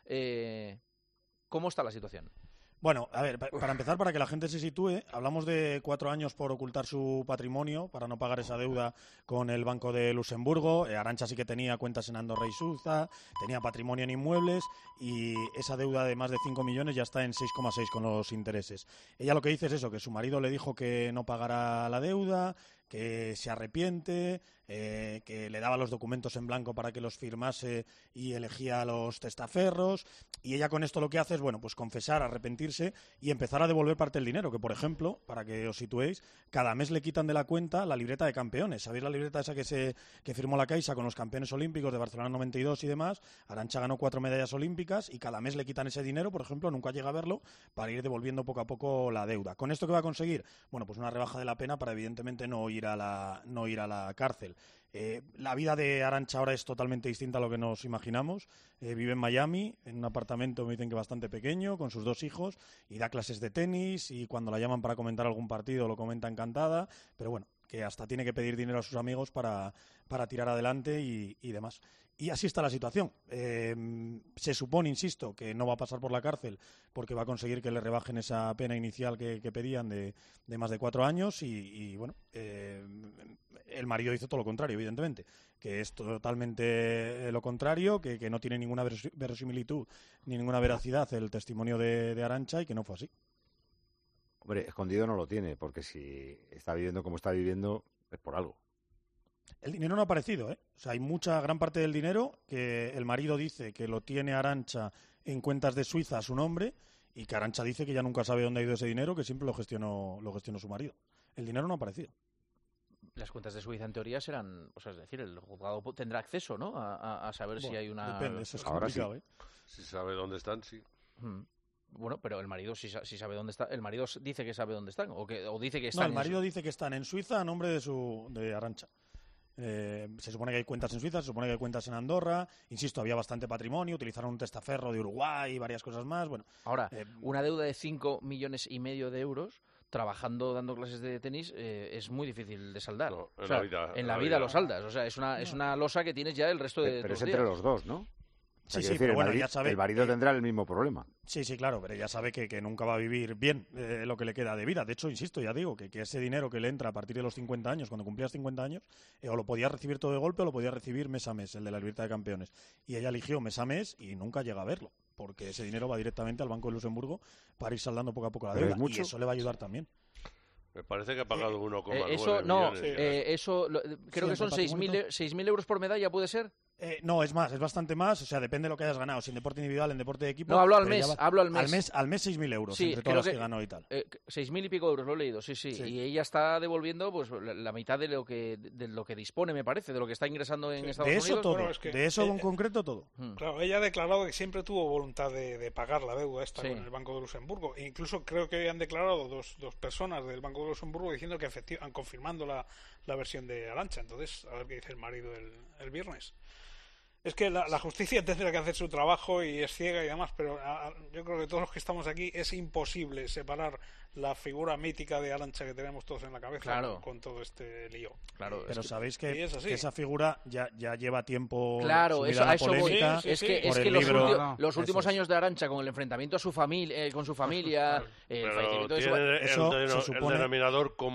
Eh, ¿Cómo está la situación? Bueno, a ver, pa- para empezar, para que la gente se sitúe, hablamos de cuatro años por ocultar su patrimonio, para no pagar esa deuda con el Banco de Luxemburgo. Eh, Arantxa sí que tenía cuentas en Andorra y Suiza, tenía patrimonio en inmuebles y esa deuda de más de cinco millones ya está en seis coma seis con los intereses. Ella lo que dice es eso, que su marido le dijo que no pagara la deuda, que se arrepiente, eh, que le daba los documentos en blanco para que los firmase y elegía a los testaferros, y ella con esto lo que hace es, bueno, pues confesar, arrepentirse y empezar a devolver parte del dinero, que por ejemplo, para que os situéis, cada mes le quitan de la cuenta la libreta de campeones. ¿Sabéis la libreta esa que se que firmó la Caixa con los campeones olímpicos de Barcelona noventa y dos y demás? Arantxa ganó cuatro medallas olímpicas y cada mes le quitan ese dinero, por ejemplo, nunca llega a verlo, para ir devolviendo poco a poco la deuda. ¿Con esto qué va a conseguir? Bueno, pues una rebaja de la pena para evidentemente no ir a la, no ir a la cárcel. Eh, la vida de Arantxa ahora es totalmente distinta a lo que nos imaginamos. Eh, vive en Miami, en un apartamento, me dicen que bastante pequeño, con sus dos hijos, y da clases de tenis, y cuando la llaman para comentar algún partido lo comenta encantada, pero bueno, que hasta tiene que pedir dinero a sus amigos para, para tirar adelante y, y demás. Y así está la situación. Eh, se supone, insisto, que no va a pasar por la cárcel porque va a conseguir que le rebajen esa pena inicial que, que pedían de, de más de cuatro años y, y bueno, eh, el marido hizo todo lo contrario, evidentemente, que es totalmente lo contrario, que, que no tiene ninguna veros- verosimilitud ni ninguna veracidad el testimonio de, de Arantxa y que no fue así. Hombre, escondido no lo tiene, porque si está viviendo como está viviendo, es por algo. El dinero no ha aparecido, ¿eh? O sea, hay mucha, gran parte del dinero que el marido dice que lo tiene Arantxa en cuentas de Suiza a su nombre y que Arantxa dice que ya nunca sabe dónde ha ido ese dinero, que siempre lo gestionó, lo gestionó su marido. El dinero no ha aparecido. Las cuentas de Suiza en teoría serán, o sea, es decir, el juzgado po- tendrá acceso, ¿no? A, a- a saber si Bueno, hay una. depende, eso es Ahora sí. complicado, ¿eh? Si sabe dónde están, sí. Mm. Bueno, pero el marido sí, sa- sí sabe dónde está. El marido s- dice que sabe dónde están o que o dice que No, están. el en marido su- dice que están en Suiza a nombre de su de Arantxa. Eh, se supone que hay cuentas en Suiza, se supone que hay cuentas en Andorra. Insisto, había bastante patrimonio, utilizaron un testaferro de Uruguay y varias cosas más. Bueno, Ahora, eh, una deuda de cinco millones y medio de euros trabajando dando clases de tenis eh, es muy difícil de saldar. No, en O sea, la vida- en la vida lo saldas. O sea, es una, es una losa que tienes ya el resto de Pero es tus entre días. los dos, ¿no? O sea, Sí, quiero sí, pero el bueno, marido, ya sabe el marido que- tendrá el mismo problema. sí, sí, claro, pero ya sabe que, que nunca va a vivir bien eh, lo que le queda de vida. De hecho, insisto, ya digo, que, que ese dinero que le entra a partir de los cincuenta años, cuando cumplías cincuenta años, eh, o lo podía recibir todo de golpe o lo podía recibir mes a mes, el de la libertad de campeones. Y ella eligió mes a mes y nunca llega a verlo, porque ese dinero va directamente al Banco de Luxemburgo para ir saldando poco a poco la Pero deuda. es mucho. Y eso le va a ayudar también. Me parece que ha pagado uno coma Eh, nueve eso, no, millones. eh, eso, lo- creo Sí, que entre son seis mil patrimonio. e- seis mil euros por medalla, ¿puede ser? Eh, no, es más, es bastante más, o sea, depende de lo que hayas ganado, si en deporte individual, en deporte de equipo. No, hablo al pero mes, ya va- hablo al mes. Al mes, al mes seis mil euros, Sí, entre creo todas las que- que ganó y tal. Eh, seis mil y pico euros, lo he leído, sí, sí, Sí. Y ella está devolviendo pues la, la mitad de lo que de lo que dispone, me parece, de lo que está ingresando en Estados De eso Unidos. todo, Bueno, es que- de eso eh, en concreto todo. Hmm. Claro, ella ha declarado que siempre tuvo voluntad de, de pagar la deuda esta Sí. con el Banco de Luxemburgo. E incluso creo que hoy han declarado dos, dos personas del Banco de Luxemburgo diciendo que efectivamente, confirmando la, la versión de Arantxa. Entonces, a ver qué dice el marido el, el viernes. Es que la, la justicia tendrá que hacer su trabajo y es ciega y demás, pero a- a- yo creo que todos los que estamos aquí es imposible separar la figura mítica de Arantxa que tenemos todos en la cabeza Claro. con, con todo este lío. Claro, Pero es que- sabéis y que, es así. que esa figura ya, ya lleva tiempo Claro, subida eso, a la a eso voy. polémica Sí, Es sí, que, sí. es por que el los, libro. ulti- los Eso últimos es. años de Arantxa con el enfrentamiento a su familia, eh, con su familia, eh, el Pero fallecimiento de su... tiene el, Eso deno- se el supone- denominador común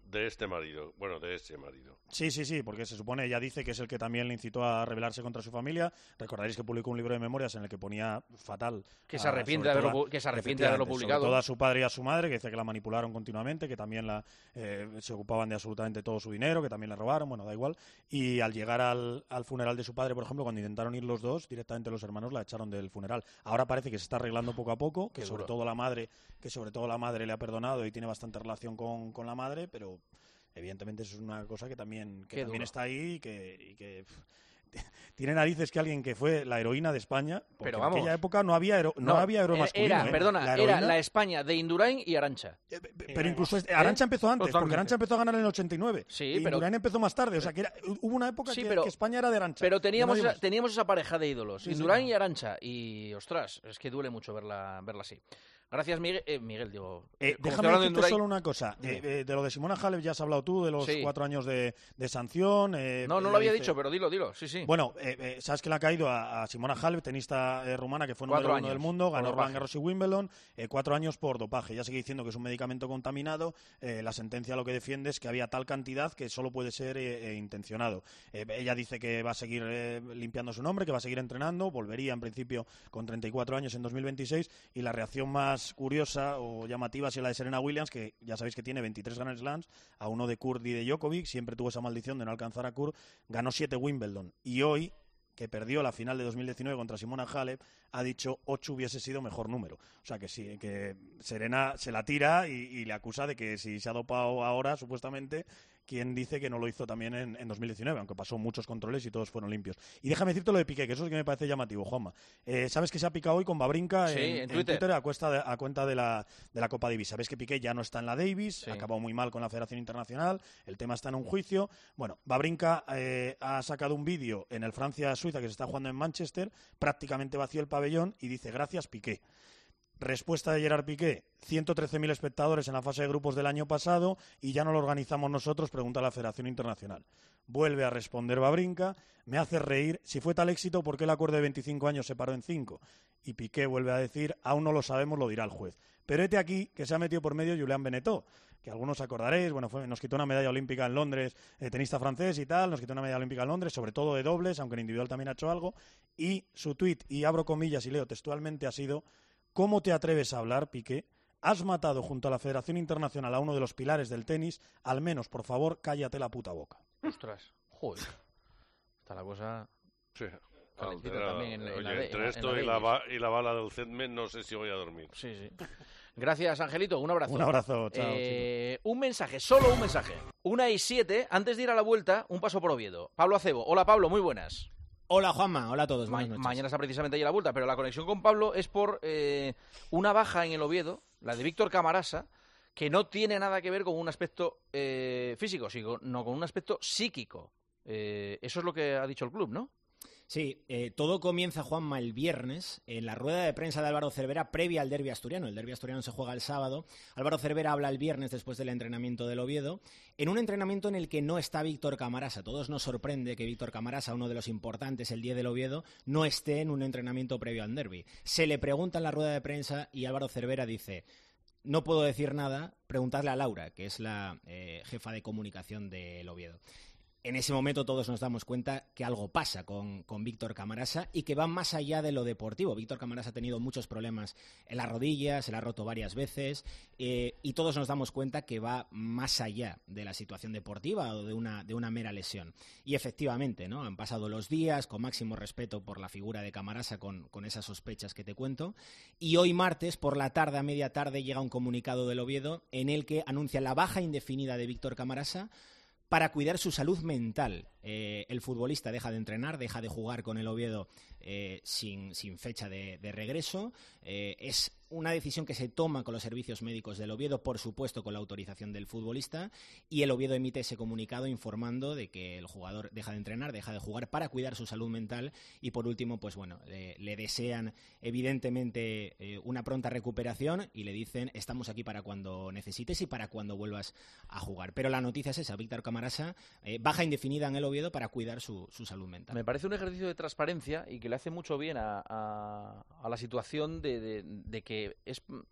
de este marido, bueno, de ese marido. Sí, sí, sí, porque se supone, ella dice que es el que también le incitó a rebelarse contra su familia. Recordaréis que publicó un libro de memorias en el que ponía fatal. Que se a, arrepiente de haberlo, toda, que se arrepiente de haberlo publicado. Sobre todo a su padre y a su madre, que dice que la manipularon continuamente, que también la eh, se ocupaban de absolutamente todo su dinero, que también le robaron, bueno, da igual. Y al llegar al, al funeral de su padre, por ejemplo, cuando intentaron ir los dos, directamente los hermanos la echaron del funeral. Ahora parece que se está arreglando poco a poco, que Qué sobre duro. todo la madre, que sobre todo la madre le ha perdonado y tiene bastante relación con, con la madre, pero evidentemente eso es una cosa que también, que Qué también duro. está ahí y que, y que pff, tiene narices que alguien que fue la heroína de España, porque Pero en vamos. aquella época no había héroe, no, había héroe era, masculino. Era, ¿eh? perdona, la era heroína- la España de Indurain y Arantxa. pero incluso este- Arantxa empezó antes, porque Totalmente. Arantxa empezó a ganar en el ochenta y nueve. Sí, y pero- Indurain empezó más tarde, o sea que era- hubo una época Sí, que, pero- que España era de Arantxa. Pero teníamos, Y nadie esa, más. teníamos esa pareja de ídolos, Sí, sí. Indurain y Arantxa. Y, ostras, es que duele mucho verla, verla así. Gracias, Miguel. Eh, Miguel, digo... Eh, como estoy déjame hablando de decirte Indurain- solo una cosa. Eh, eh, de lo de Simona Halep ya has hablado tú, de los Sí. cuatro años de, de sanción. eh, No, no ella lo había dice- dicho, pero dilo, dilo. Sí, sí. Bueno, eh, eh, sabes que le ha caído a, a Simona Halep, tenista eh, rumana que fue Cuatro número uno años del mundo, por ganó dopaje. Roland Garros y Wimbledon, eh, cuatro años por dopaje. Ya sigue diciendo que es un medicamento contaminado. Eh, la sentencia lo que defiende es que había tal cantidad que solo puede ser eh, eh, intencionado. Eh, ella dice que va a seguir eh, limpiando su nombre, que va a seguir entrenando, volvería en principio con treinta y cuatro años en dos mil veintiséis y la reacción más curiosa o llamativa ha sido la de Serena Williams, que ya sabéis que tiene veintitrés Grand Slams, a uno de Kurt y de Djokovic, siempre tuvo esa maldición de no alcanzar a Kurt, ganó siete Wimbledon y hoy, que perdió la final de dos mil diecinueve contra Simona Halep, ha dicho ocho hubiese sido mejor número. O sea que sí, que Serena se la tira y, y le acusa de que si se ha dopado ahora, supuestamente, quien dice que no lo hizo también en, en dos mil diecinueve, aunque pasó muchos controles y todos fueron limpios. Y déjame decirte lo de Piqué, que eso es que me parece llamativo, Juanma. Eh, ¿Sabes que se ha picado hoy con Babrinka Sí, en, en en Twitter. Twitter a, cuesta de- a cuenta de la, de la Copa Davis? Sabes que Piqué ya no está en la Davis, Sí. ha acabado muy mal con la Federación Internacional, el tema está en un juicio. Bueno, Babrinka eh, ha sacado un vídeo en el Francia-Suiza que se está jugando en Manchester, prácticamente vacío el pabellón y dice gracias Piqué. Respuesta de Gerard Piqué, ciento trece mil espectadores en la fase de grupos del año pasado y ya no lo organizamos nosotros, pregunta la Federación Internacional. Vuelve a responder Babrinka, me hace reír, si fue tal éxito, ¿por qué el acuerdo de veinticinco años se paró en cinco? Y Piqué vuelve a decir, aún no lo sabemos, lo dirá el juez. Pero hete aquí que se ha metido por medio Julián Benetó, que algunos acordaréis, bueno, fue, nos quitó una medalla olímpica en Londres, eh, tenista francés y tal, nos quitó una medalla olímpica en Londres, sobre todo de dobles, aunque en individual también ha hecho algo, y su tuit, y abro comillas y leo textualmente, ha sido: ¿cómo te atreves a hablar, Piqué? Has matado junto a la Federación Internacional a uno de los pilares del tenis. Al menos, por favor, cállate la puta boca. Ostras, joder. Está la cosa... Sí. calentita Alterada. también en, en Oye, la, de- entre en la- esto en la y, la Davis. ba- y la bala del Zedmen no sé si voy a dormir. Sí, sí. Gracias, Angelito. Un abrazo. Un abrazo, chao, Eh, un mensaje, solo un mensaje. Una y siete, antes de ir a la vuelta, un paso por Oviedo. Pablo Acebo. Hola, Pablo, muy buenas. Hola, Juanma. Hola a todos. Ma- Buenas noches. mañana está precisamente ahí a la vuelta, pero la conexión con Pablo es por eh, una baja en el Oviedo, la de Víctor Camarasa, que no tiene nada que ver con un aspecto eh, físico, sino no con un aspecto psíquico. Eh, eso es lo que ha dicho el club, ¿no? Sí, eh, todo comienza, Juanma, el viernes en la rueda de prensa de Álvaro Cervera previa al derbi asturiano. El derbi asturiano se juega el sábado. Álvaro Cervera habla el viernes después del entrenamiento del Oviedo, en un entrenamiento en el que no está Víctor Camarasa. A todos nos sorprende que Víctor Camarasa, uno de los importantes el diez del Oviedo, no esté en un entrenamiento previo al derbi. Se le pregunta en la rueda de prensa y Álvaro Cervera dice: no puedo decir nada, preguntadle a Laura, que es la eh, jefa de comunicación del Oviedo. En ese momento todos nos damos cuenta que algo pasa con, con Víctor Camarasa y que va más allá de lo deportivo. Víctor Camarasa ha tenido muchos problemas en las rodillas, se la ha roto varias veces eh, y todos nos damos cuenta que va más allá de la situación deportiva o de una, de una mera lesión. Y efectivamente, ¿no? Han pasado los días con máximo respeto por la figura de Camarasa, con, con esas sospechas que te cuento, y hoy martes por la tarde, a media tarde, llega un comunicado del Oviedo en el que anuncia la baja indefinida de Víctor Camarasa para cuidar su salud mental. Eh, el futbolista deja de entrenar, deja de jugar con el Oviedo eh, sin, sin fecha de, de regreso. Eh, es una decisión que se toma con los servicios médicos del Oviedo, por supuesto con la autorización del futbolista, y el Oviedo emite ese comunicado informando de que el jugador deja de entrenar, deja de jugar para cuidar su salud mental y, por último, pues bueno, le, le desean evidentemente eh, una pronta recuperación y le dicen: estamos aquí para cuando necesites y para cuando vuelvas a jugar. Pero la noticia es esa: Víctor Camarasa eh, baja indefinida en el Oviedo para cuidar su, su salud mental. Me parece un ejercicio de transparencia y que le hace mucho bien a, a, a la situación de, de, de que es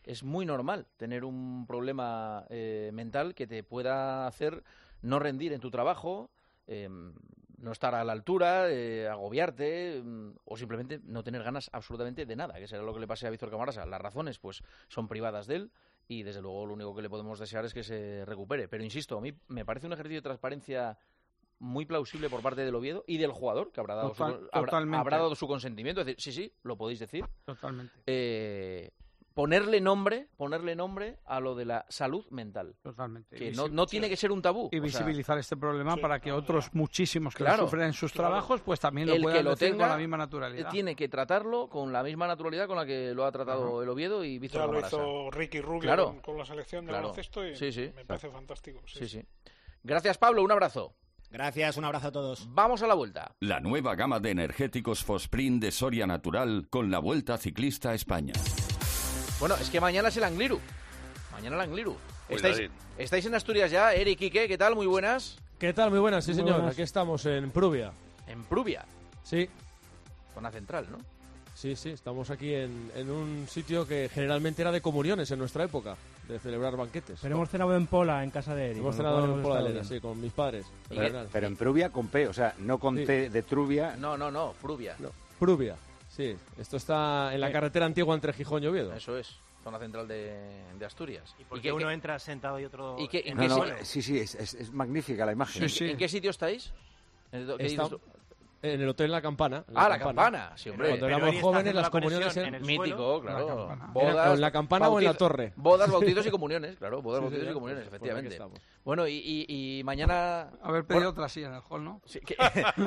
es muy normal tener un problema eh, mental que te pueda hacer no rendir en tu trabajo, eh, no estar a la altura, eh, agobiarte eh, o simplemente no tener ganas absolutamente de nada, que será lo que le pase a Víctor Camarasa. Las razones pues son privadas de él y desde luego lo único que le podemos desear es que se recupere. Pero insisto, a mí me parece un ejercicio de transparencia muy plausible por parte del Oviedo y del jugador, que habrá dado, Total, su, habrá, totalmente. habrá dado su consentimiento. Es decir, sí, sí, lo podéis decir. Totalmente. Eh, ponerle nombre, ponerle nombre a lo de la salud mental. Totalmente. Que no, no tiene que ser un tabú. Y o sea, visibilizar este problema para que otros muchísimos que Claro, lo sufren en sus claro. trabajos, pues también lo el puedan que lo decir tenga con la misma naturalidad. tiene que tratarlo con la misma naturalidad con la que lo ha tratado Ajá. el Oviedo y Víctor Ya lo Camarasa. hizo Ricky Rubio Claro. con, con la selección de Claro. baloncesto y Sí, sí. me parece fantástico. Sí, Sí, sí. Gracias, Pablo. Un abrazo. Gracias, un abrazo a todos. Vamos a la vuelta. La nueva gama de energéticos Fosprint de Soria Natural con la Vuelta Ciclista a España. Bueno, es que mañana es el Angliru. Mañana el Angliru. ¿Estáis, Cuidadín. estáis en Asturias ya? Eric, Quique, ¿qué tal? Muy buenas. ¿Qué tal? Muy buenas, sí Muy señor. buenas. Aquí estamos en Prubia. En Prubia. Sí. Zona central, ¿no? Sí, sí, estamos aquí en, en un sitio que generalmente era de comuniones en nuestra época, de celebrar banquetes. Pero hemos cenado en Pola, en casa de Eric. Hemos con lo cenado cual en hemos Pola de estado Lena, bien. sí, con mis padres. Pero, pero en Prubia con P, o sea, no con Sí. T de Trubia. No, no, no, Prubia. No, Prubia, sí. Esto está en la Eh. carretera antigua entre Gijón y Oviedo. Eso es, zona central de, de Asturias. ¿Y por qué- qué uno qué- entra sentado y otro ¿Y qué- en en No, qué no, sitio? eh, sí, sí, es, es- es magnífica la imagen. ¿En, en qué sitio estáis? ¿En el- qué Está- dices tú? en el hotel La Campana. en Ah, La Campana, sí, hombre. Cuando Pero éramos ahí está jóvenes, haciendo las la conexión comuniones en eran... el Mítico, suelo. claro. La Campana. Bodas, Era o en La Campana o en la bautizo- Torre. Bodas, bautizos y comuniones, claro. Bodas, Sí, bautizos sí, y comuniones, pues- pues aquí efectivamente. estamos. Bueno, y, y, y mañana... Haber pedido Bueno, otra silla en el hall, ¿no? Sí, que-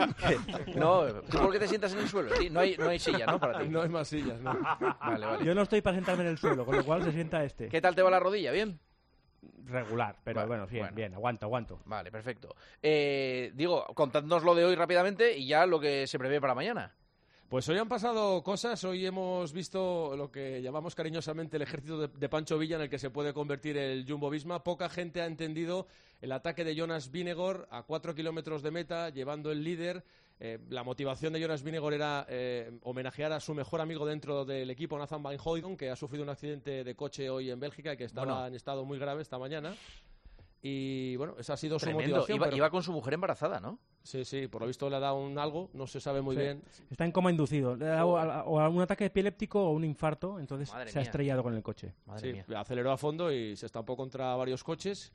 que- no, ¿tú por qué te sientas en el suelo? Sí, No hay, no hay silla, ¿no? Para ti. No hay más sillas, no. Vale, vale. Yo no estoy para sentarme en el suelo, con lo cual se sienta este. ¿Qué tal te va la rodilla? ¿Bien? Regular, pero Bueno, bueno, bien, bueno. bien, aguanto, aguanto. Vale, perfecto. Eh, digo, contadnos lo de hoy rápidamente y ya lo que se prevé para mañana. Pues hoy han pasado cosas, hoy hemos visto lo que llamamos cariñosamente el ejército de, de Pancho Villa en el que se puede convertir el Jumbo-Visma. Poca gente ha entendido el ataque de Jonas Vingegaard a cuatro kilómetros de meta, llevando el líder. Eh, la motivación de Jonas Vingegaard era eh, homenajear a su mejor amigo dentro del equipo, Nathan Van Hooydonk, que ha sufrido un accidente de coche hoy en Bélgica y que estaba Bueno. en estado muy grave esta mañana. Y bueno, esa ha sido su Tremendo. motivación. Iba, pero- iba con su mujer embarazada, ¿no? Sí, sí, por lo visto le ha dado un algo, no se sabe muy Sí. bien. Está en coma inducido. Le ha dado a- o a un ataque epiléptico o un infarto, entonces Madre se ha mía. estrellado con el coche. Sí, aceleró a fondo y se estampó contra varios coches.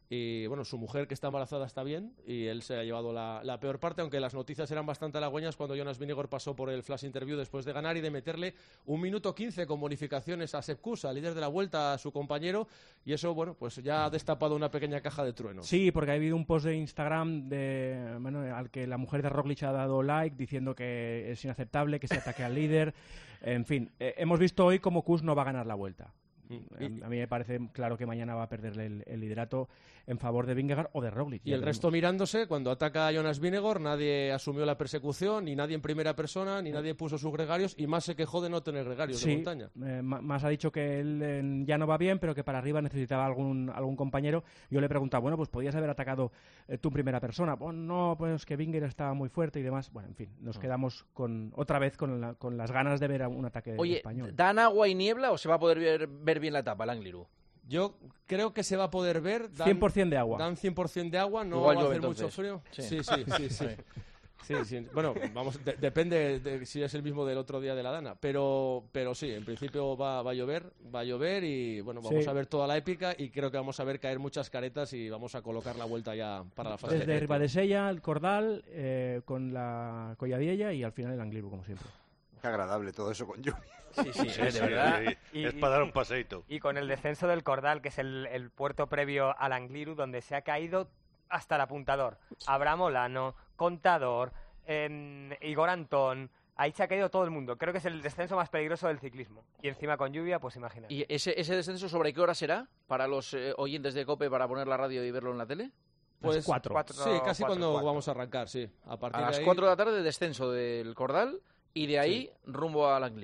Y bueno, su mujer, que está embarazada, está bien y él se ha llevado la, la peor parte, aunque las noticias eran bastante halagüeñas cuando Jonas Vingegaard pasó por el flash interview después de ganar y de meterle un minuto quince con bonificaciones a Sepp Kuss, al líder de la Vuelta, a su compañero, y eso, bueno, pues ya ha destapado una pequeña caja de truenos. Sí, porque ha habido un post de Instagram de, bueno, al que la mujer de Roglic ha dado like diciendo que es inaceptable que se ataque al líder. En fin, eh, hemos visto hoy cómo Kuss no va a ganar la Vuelta. Y- A mí me parece claro que mañana va a perder el, el liderato en favor de Vingegaard o de Roglic. Y ya el veremos. resto mirándose, cuando ataca a Jonas Vingegaard, nadie asumió la persecución, ni nadie en primera persona, ni nadie puso sus gregarios, y más se quejó de no tener gregarios de Sí, montaña. eh, Ma- más ha dicho que él eh, ya no va bien, pero que para arriba necesitaba algún algún compañero. Yo le he preguntado, bueno, pues podías haber atacado eh, tú en primera persona. Pues no, pues que Vingegaard estaba muy fuerte y demás. Bueno, en fin, nos Ah. quedamos con otra vez con, la- con las ganas de ver a un ataque Oye, español. ¿dan agua y niebla o se va a poder ver, ver bien la etapa, el Angliru? Yo creo que se va a poder ver. Dan, cien por ciento de agua. Dan cien por ciento de agua, no Igual va a llueve, hacer mucho entonces. frío. Sí. Sí, sí, sí. sí. Sí, sí. Bueno, vamos, de- depende de si es el mismo del otro día de la Dana, pero, pero sí, en principio va, va a llover, va a llover y bueno, vamos Sí. a ver toda la épica y creo que vamos a ver caer muchas caretas y vamos a colocar la vuelta ya para la fase. Desde de Ribadesella, el Cordal, eh, con la Colladiella y al final el Angliru, como siempre. Qué agradable todo eso con lluvia. Sí, sí, Sí, de sí, verdad. sí. Es para dar un paseíto. Y con el descenso del Cordal, que es el, el puerto previo al Angliru, donde se ha caído hasta el apuntador. Abraham Molano, Contador, eh, Igor Antón. Ahí se ha caído todo el mundo. Creo que es el descenso más peligroso del ciclismo. Y encima con lluvia, pues imagínate. ¿Y ese, ese descenso sobre qué hora será para los eh, oyentes de COPE para poner la radio y verlo en la tele? Pues cuatro. sí, casi cuatro, cuando cuatro. vamos a arrancar, sí. A partir A las de ahí, cuatro de la tarde descenso del Cordal y de ahí rumbo al Angliru.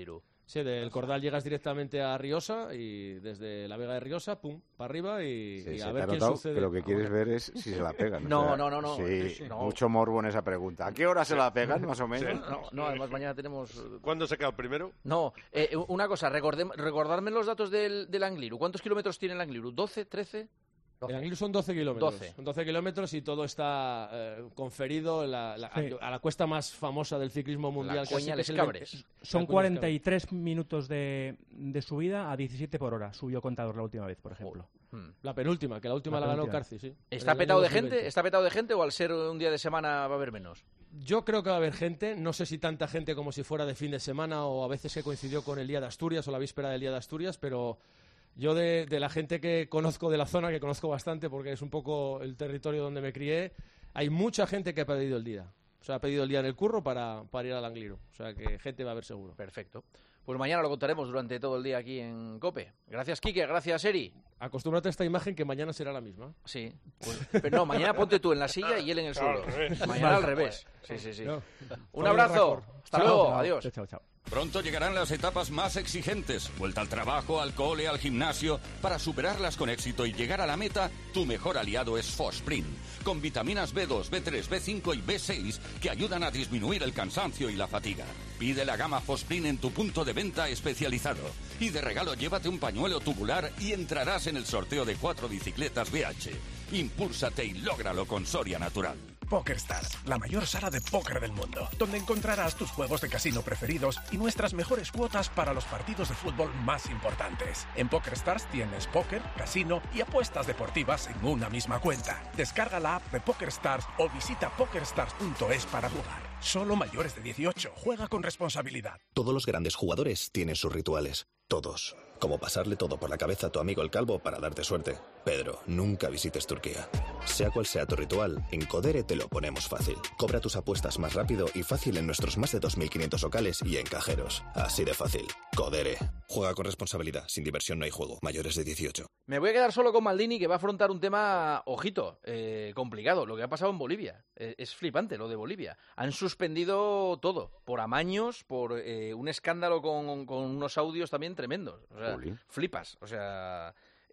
Sí, del Cordal llegas directamente a Riosa y desde la Vega de Riosa, pum, para arriba y, Sí, y se a te ver ha qué notado sucede. que lo que quieres ver es si se la pegan. No, O sea, no, no, no. Sí, No. mucho morbo en esa pregunta. ¿A qué hora se la pegan, más o menos? No, no, además mañana tenemos... ¿Cuándo se cae el primero? No, eh, una cosa, recordem- recordarme los datos del, del Angliru. ¿Cuántos kilómetros tiene el Angliru? ¿doce, trece? El Angliru son doce kilómetros. doce. Son doce kilómetros y todo está eh, conferido en la, la- Sí. a la cuesta más famosa del ciclismo mundial. que es- Coña que es el Les veinte- Cabres. Son la Coña Les cuarenta y tres minutos de, de subida a diecisiete por hora. Subió contador la última vez, por ejemplo. Hmm. La penúltima, que la última La la, ganó penúltima. Carci, sí. ¿Está En el petado año de gente? dos mil veinte. ¿Está petado de gente o al ser un día de semana va a haber menos? Yo creo que va a haber gente, no sé si tanta gente como si fuera de fin de semana o a veces que coincidió con el Día de Asturias o la víspera del Día de Asturias, pero yo de, de la gente que conozco de la zona, que conozco bastante porque es un poco el territorio donde me crié, hay mucha gente que ha pedido el día. O sea, ha pedido el día en el curro para, para ir al Angliru. O sea, que gente va a haber seguro. Perfecto. Pues mañana lo contaremos durante todo el día aquí en COPE. Gracias, Quique. Gracias, Eri. Acostúmbrate a esta imagen que mañana será la misma. Sí. Pues, pero no, mañana ponte tú en la silla y él en el Claro, suelo. al revés. Mañana al revés. Sí, sí, sí. No. Un abrazo. Hasta luego. Chao. Adiós. Chao, chao. Pronto llegarán las etapas más exigentes. Vuelta al trabajo, al cole, al gimnasio. Para superarlas con éxito y llegar a la meta, tu mejor aliado es Fosprint. Con vitaminas B dos, B tres, B cinco y B seis que ayudan a disminuir el cansancio y la fatiga. Pide la gama Fosprint en tu punto de venta especializado. Y de regalo llévate un pañuelo tubular y entrarás en el sorteo de cuatro bicicletas B H. Impúlsate y lógralo con Soria Natural. PokerStars, la mayor sala de póker del mundo, donde encontrarás tus juegos de casino preferidos y nuestras mejores cuotas para los partidos de fútbol más importantes. En PokerStars tienes póker, casino y apuestas deportivas en una misma cuenta. Descarga la app de PokerStars o visita pokerstars punto es para jugar. Solo mayores de dieciocho. Juega con responsabilidad. Todos los grandes jugadores tienen sus rituales. Todos. Como pasarle todo por la cabeza a tu amigo el calvo para darte suerte. Pedro, nunca visites Turquía. Sea cual sea tu ritual, en Codere te lo ponemos fácil. Cobra tus apuestas más rápido y fácil en nuestros más de dos mil quinientos locales y en cajeros. Así de fácil. Codere. Juega con responsabilidad. Sin diversión no hay juego. Mayores de dieciocho. Me voy a quedar solo con Maldini, que va a afrontar un tema, ojito, eh, complicado. Lo que ha pasado en Bolivia. Eh, es flipante lo de Bolivia. Han suspendido todo. Por amaños, por eh, un escándalo con, con unos audios también tremendos. O sea, Jolín. flipas. O sea,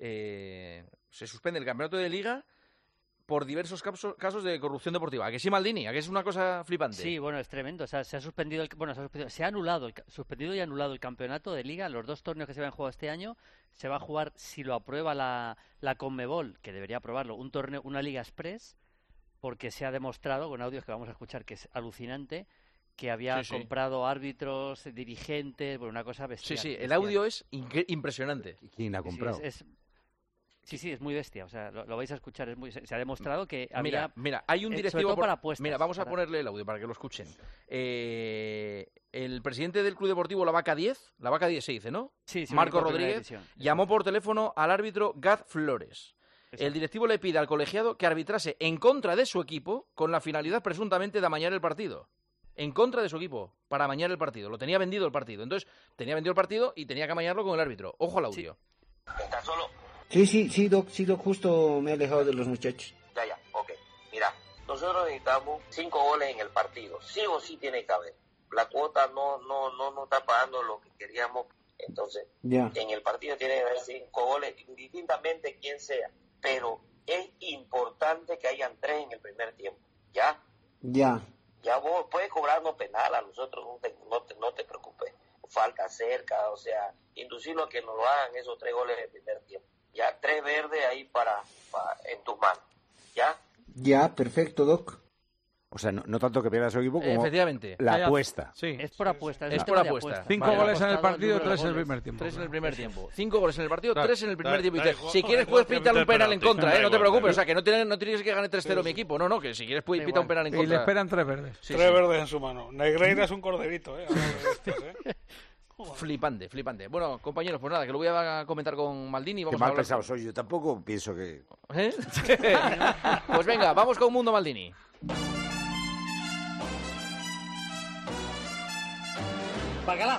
eh, se suspende el campeonato de Liga por diversos casos, casos de corrupción deportiva. ¿A que sí, Maldini? ¿A que es una cosa flipante? Sí, bueno, es tremendo. O sea, se ha suspendido, el, bueno, se ha, suspendido, se ha anulado, el, suspendido y anulado el campeonato de Liga. Los dos torneos que se habían jugado este año se va a jugar, si lo aprueba la, la Conmebol, que debería aprobarlo, un torneo, una Liga Express, porque se ha demostrado, con audios que vamos a escuchar, que es alucinante, que había Sí, sí. comprado árbitros, dirigentes, bueno, una cosa bestial. Sí, sí, el bestial. audio es incre- impresionante. ¿Quién ha Sí, sí, comprado? es- es- Sí, sí, es muy bestia. O sea, lo, lo vais a escuchar. Es muy, se, se ha demostrado que había. Mira, mira, hay un eh, sobre directivo... todo por- para apuestas, Mira, vamos a para- ponerle el audio para que lo escuchen. Eh, el presidente del Club Deportivo La Vaca diez, La Vaca diez se dice, ¿no? Sí, sí, un Marco equipo de primera Rodríguez, división. llamó por teléfono al árbitro Gaz Flores. El directivo le pide al colegiado que arbitrase en contra de su equipo con la finalidad presuntamente de amañar el partido. En contra de su equipo, para amañar el partido. Lo tenía vendido el partido. Entonces, tenía vendido el partido y tenía que amañarlo con el árbitro. Ojo al audio. ¿Estás solo? Sí, sí, sí, Doc, sí, Doc, justo me he alejado de los muchachos. Ya, ya, ok. Mira, nosotros necesitamos cinco goles en el partido. Sí o sí tiene que haber. La cuota no, no, no nos está pagando lo que queríamos. Entonces, Ya. en el partido tiene que haber cinco goles, indistintamente quién sea. Pero es importante que hayan tres en el primer tiempo. ¿Ya? Ya. Ya vos puedes cobrarnos penal a nosotros, no te, no te, no te preocupes. Falta cerca, o sea, inducirlo a que nos lo hagan esos tres goles en el primer tiempo. Ya, tres verdes ahí para, para en tus manos. ¿Ya? Ya, perfecto, Doc. O sea, no, no tanto que pierda su equipo como Efectivamente. la Ya- apuesta. Sí. Es por apuesta. Es por apuesta. Cinco Vale. goles en el apostado partido, el número de tres en el goles. primer tiempo. Tres en el primer tiempo. Cinco goles en el partido, Claro. tres en el primer Da- tiempo. Y da dices, igual. si Da quieres igual puedes que pitar un meter penal en penalti. contra, Da ¿eh? No te igual, preocupes. da O sea, que no, tienes, no tienes que ganar tres cero mi equipo. No, no, que si quieres puedes pitar un penal en Y contra. le esperan tres verdes. Sí, Tres sí. verdes en su mano. Negreira es un corderito, ¿eh? Hablando de estos, ¿eh? Flipante, flipante. Bueno, compañeros, pues nada, que lo voy a comentar con Maldini. Qué Vamos a mal hablar... pensado soy. Yo tampoco pienso que... ¿Eh? Pues venga, vamos con Mundo Maldini. ¡Bacalá!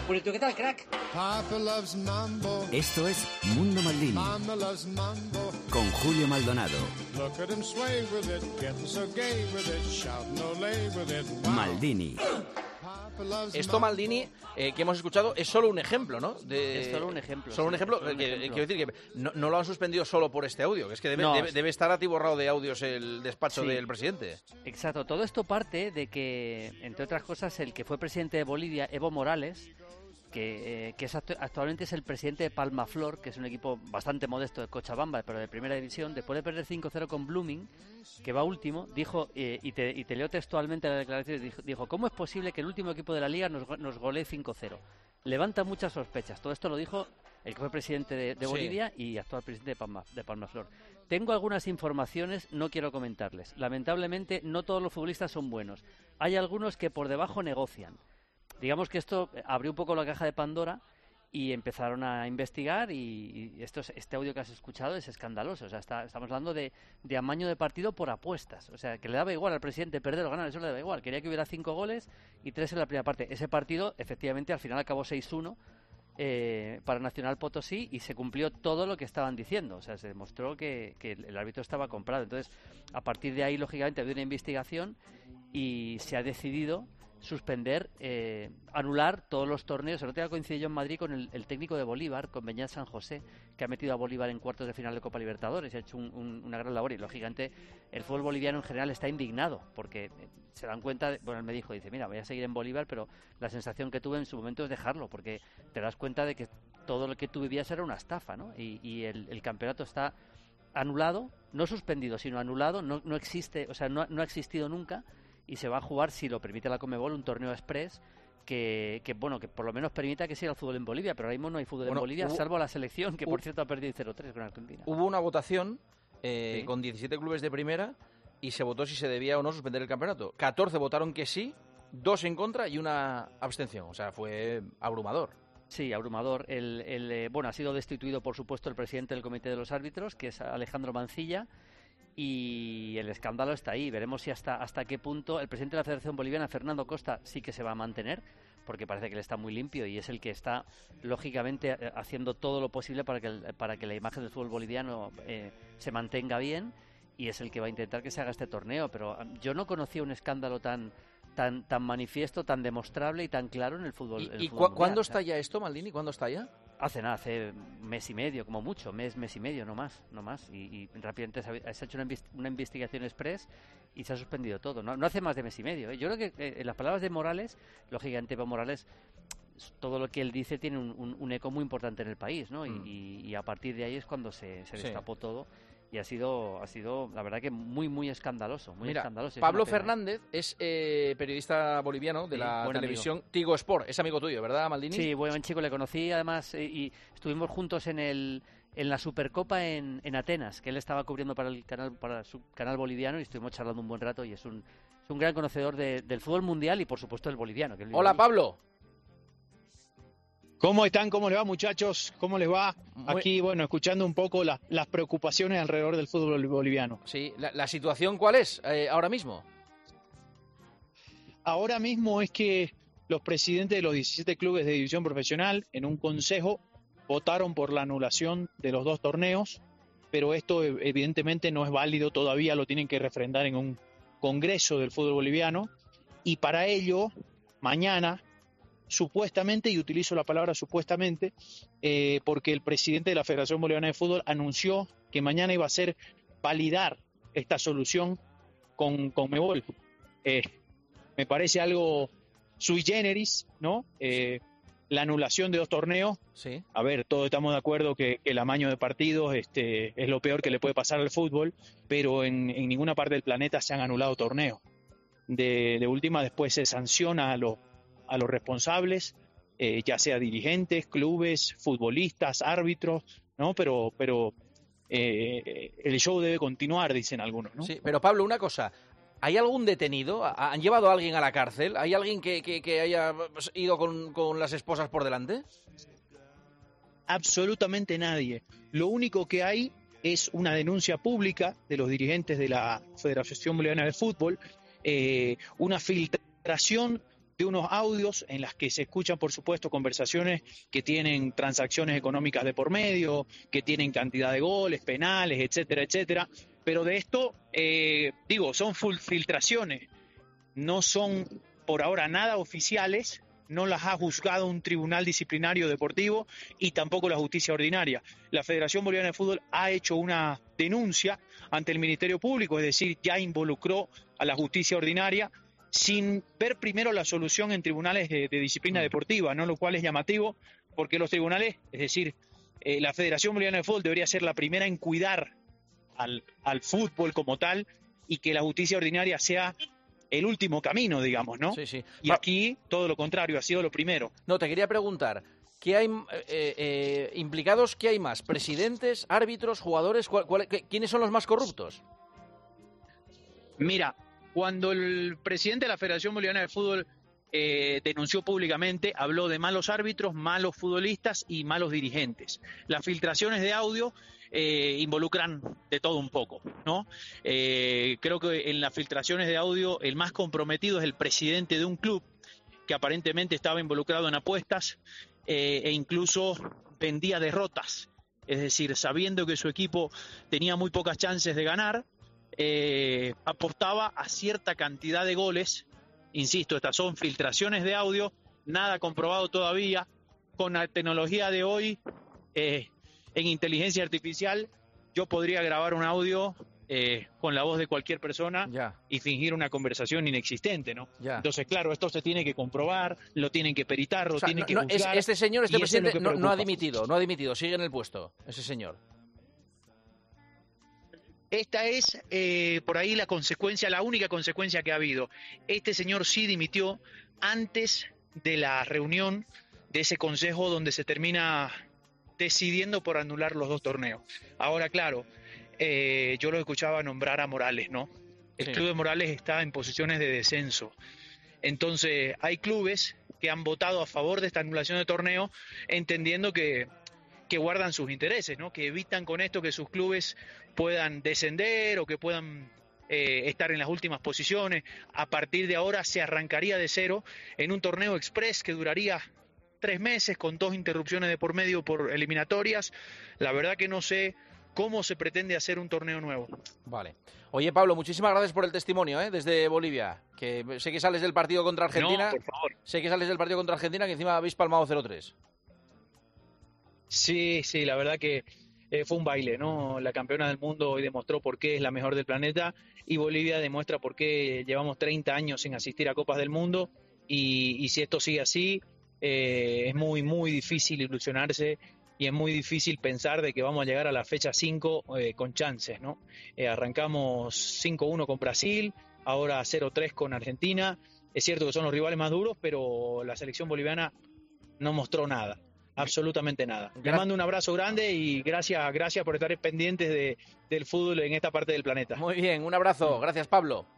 Purito, ¿qué tal, crack? Esto es Mundo Maldini con Julio Maldonado. Maldini. Esto, Maldini, eh, que hemos escuchado, es solo un ejemplo, ¿no? De, es solo un ejemplo. Solo un sí, ejemplo. solo un que, ejemplo. Quiero decir que no, no lo han suspendido solo por este audio, que es que debe, No, debe, es- debe estar atiborrado de audios el despacho Sí. del presidente. Exacto, todo esto parte de que, entre otras cosas, el que fue presidente de Bolivia, Evo Morales, que, eh, que es actu- actualmente es el presidente de Palmaflor, que es un equipo bastante modesto de Cochabamba, pero de primera división, después de perder cinco cero con Blooming, que va último, dijo, eh, y, te, y te leo textualmente la declaración, dijo, dijo, ¿cómo es posible que el último equipo de la liga nos, go- nos golee cinco cero? Levanta muchas sospechas. Todo esto lo dijo el que fue presidente de, de Sí. Bolivia y actual presidente de, Palma, de Palmaflor. Tengo algunas informaciones, no quiero comentarles. Lamentablemente, no todos los futbolistas son buenos. Hay algunos que por debajo negocian. Digamos que esto abrió un poco la caja de Pandora y empezaron a investigar y, y esto es- este audio que has escuchado es escandaloso. O sea, está- estamos hablando de, de amaño de partido por apuestas. O sea, que le daba igual al presidente perder o ganar, eso le daba igual. Quería que hubiera cinco goles y tres en la primera parte. Ese partido, efectivamente, al final acabó seis uno eh, para Nacional Potosí y se cumplió todo lo que estaban diciendo. O sea, se demostró que, que el el árbitro estaba comprado. Entonces, a partir de ahí, lógicamente, había una investigación y se ha decidido suspender, eh, anular todos los torneos. El otro día coincidí yo en Madrid con el, el técnico de Bolívar, con Beñat San José, que ha metido a Bolívar en cuartos de final de Copa Libertadores y ha hecho un- un- una gran labor. Y lógicamente el fútbol boliviano en general está indignado porque eh, se dan cuenta, de- bueno, él me dijo, dice, mira, voy a seguir en Bolívar, pero la sensación que tuve en su momento es dejarlo, porque te das cuenta de que todo lo que tú vivías era una estafa, ¿no? Y, y el, el campeonato está anulado, no suspendido, sino anulado, no, no existe, o sea, no, no ha existido nunca y se va a jugar, si lo permite la Conmebol, un torneo express que, que bueno, que por lo menos permita que siga el fútbol en Bolivia, pero ahora mismo no hay fútbol Bueno, en Bolivia, hubo- salvo la selección, que por hubo- cierto ha perdido cero tres con Argentina. Hubo una votación eh, Sí. con diecisiete clubes de primera y se votó si se debía o no suspender el campeonato. catorce votaron que sí, dos en contra y una abstención. O sea, fue abrumador. Sí, abrumador. El, el, eh, bueno, ha sido destituido, por supuesto, el presidente del Comité de los Árbitros, que es Alejandro Mancilla, y el escándalo está ahí. Veremos si hasta, hasta qué punto el presidente de la Federación Boliviana, Fernando Costa, sí que se va a mantener, porque parece que él está muy limpio y es el que está, lógicamente, eh, haciendo todo lo posible para que, el- para que la imagen del fútbol boliviano eh, se mantenga bien, y es el que va a intentar que se haga este torneo. Pero um, yo no conocía un escándalo tan tan tan manifiesto, tan demostrable y tan claro en el fútbol. ¿Y, el y fútbol cu- mundial. cuándo O sea, está ya esto, Maldini? ¿Cuándo está ya? Hace nada, hace mes y medio, como mucho, mes, mes y medio, no más, no más. Y, y rápidamente se ha, se ha hecho una, invis- una investigación express y se ha suspendido todo. No, no hace más de mes y medio. ¿eh? Yo creo que eh, en las palabras de Morales, lógicamente Evo Morales, todo lo que él dice tiene un, un- un eco muy importante en el país, ¿no? Y, Mm. y- y a partir de ahí es cuando se, se Sí. destapó todo. Y ha sido, ha sido, la verdad que muy, muy escandaloso, muy Mira, escandaloso. Es Pablo una pena, ¿eh? Fernández es eh, periodista boliviano de Sí, la buen televisión Tigo Sport. Es amigo tuyo, ¿verdad, Maldini? Sí, buen chico, le conocí además eh, y estuvimos juntos en el en la Supercopa en, en Atenas, que él estaba cubriendo para el canal para su canal boliviano y estuvimos charlando un buen rato y es un, es un gran conocedor de- del fútbol mundial y por supuesto del boliviano. Que él vive Hola, allí. Pablo. ¿Cómo están? ¿Cómo les va, muchachos? ¿Cómo les va? Muy- Aquí, bueno, escuchando un poco la- las preocupaciones alrededor del fútbol boliviano. Sí, la, la situación ¿cuál es eh, ahora mismo? Ahora mismo es que los presidentes de los diecisiete clubes de división profesional en un consejo votaron por la anulación de los dos torneos, pero esto eh, evidentemente no es válido todavía, lo tienen que refrendar en un congreso del fútbol boliviano y para ello mañana supuestamente, y utilizo la palabra supuestamente, eh, porque el presidente de la Federación Boliviana de Fútbol anunció que mañana iba a ser validar esta solución con Conmebol. Eh, me parece algo sui generis, ¿no? Eh, la anulación de dos torneos. Sí. A ver, todos estamos de acuerdo que, que el amaño de partidos este, es lo peor que le puede pasar al fútbol, pero en, en ninguna parte del planeta se han anulado torneos. De, de última, después se sanciona a los a los responsables, eh, ya sea dirigentes, clubes, futbolistas, árbitros, ¿no? Pero, pero eh, el show debe continuar, dicen algunos, ¿no? Sí, pero Pablo, una cosa. ¿Hay algún detenido? ¿Ha- ¿Han llevado a alguien a la cárcel? ¿Hay alguien que, que- que haya pues, ido con, con las esposas por delante? Absolutamente nadie. Lo único que hay es una denuncia pública de los dirigentes de la Federación Boliviana de Fútbol, eh, una filtración de unos audios en las que se escuchan, por supuesto, conversaciones que tienen transacciones económicas de por medio, que tienen cantidad de goles, penales, etcétera, etcétera. Pero de esto, eh, digo, son full filtraciones, no son por ahora nada oficiales, no las ha juzgado un tribunal disciplinario deportivo y tampoco la justicia ordinaria. La Federación Boliviana de Fútbol ha hecho una denuncia ante el Ministerio Público, es decir, ya involucró a la justicia ordinaria sin ver primero la solución en tribunales de, de disciplina deportiva, ¿no? Lo cual es llamativo, porque los tribunales, es decir, eh, la Federación Boliviana de Fútbol debería ser la primera en cuidar al, al fútbol como tal, y que la justicia ordinaria sea el último camino, digamos, ¿no? Sí, sí. Y aquí todo lo contrario, ha sido lo primero. No, te quería preguntar, ¿qué hay eh, eh, implicados? ¿Qué hay más? ¿Presidentes, árbitros, jugadores? ¿Cuál, cuál, qué, ¿Quiénes son los más corruptos? Mira, cuando el presidente de la Federación Boliviana de Fútbol eh, denunció públicamente, habló de malos árbitros, malos futbolistas y malos dirigentes. Las filtraciones de audio eh, involucran de todo un poco, ¿no? Eh, creo que en las filtraciones de audio el más comprometido es el presidente de un club que aparentemente estaba involucrado en apuestas eh, e incluso vendía derrotas. Es decir, sabiendo que su equipo tenía muy pocas chances de ganar, Eh, apostaba a cierta cantidad de goles. Insisto, estas son filtraciones de audio, nada comprobado todavía. Con la tecnología de hoy, eh, en inteligencia artificial, yo podría grabar un audio eh, con la voz de cualquier persona ya. y fingir una conversación inexistente, ¿no? Ya. Entonces, claro, esto se tiene que comprobar, lo tienen que peritar, lo O sea, tienen no, que no, juzgar. es, este señor, este y eso es lo presidente, que no, no ha preocupa. dimitido, no ha dimitido, sigue en el puesto, ese señor. Esta es eh, por ahí la consecuencia, la única consecuencia que ha habido. Este señor sí dimitió antes de la reunión de ese consejo donde se termina decidiendo por anular los dos torneos. Ahora, claro, eh, yo lo escuchaba nombrar a Morales, ¿no? El Sí. club de Morales está en posiciones de descenso. Entonces, hay clubes que han votado a favor de esta anulación de torneo, entendiendo que que guardan sus intereses, ¿no? Que evitan con esto que sus clubes puedan descender o que puedan eh, estar en las últimas posiciones. A partir de ahora se arrancaría de cero en un torneo express que duraría tres meses con dos interrupciones de por medio por eliminatorias. La verdad que no sé cómo se pretende hacer un torneo nuevo. Vale. Oye, Pablo, muchísimas gracias por el testimonio, ¿eh? Desde Bolivia. Que sé que sales del partido contra Argentina. No, por favor. Sé que sales del partido contra Argentina, que encima habéis palmado cero tres. Sí, sí, la verdad que eh, fue un baile, ¿no? La campeona del mundo hoy demostró por qué es la mejor del planeta y Bolivia demuestra por qué llevamos treinta años sin asistir a Copas del Mundo y, y si esto sigue así, eh, es muy, muy difícil ilusionarse y es muy difícil pensar de que vamos a llegar a la fecha cinco eh, con chances, ¿no? Eh, arrancamos cinco uno con Brasil, ahora cero tres con Argentina. Es cierto que son los rivales más duros, pero la selección boliviana no mostró nada. Absolutamente nada. Les mando un abrazo grande y gracias, gracias por estar pendientes de, del fútbol en esta parte del planeta. Muy bien, un abrazo. Gracias, Pablo.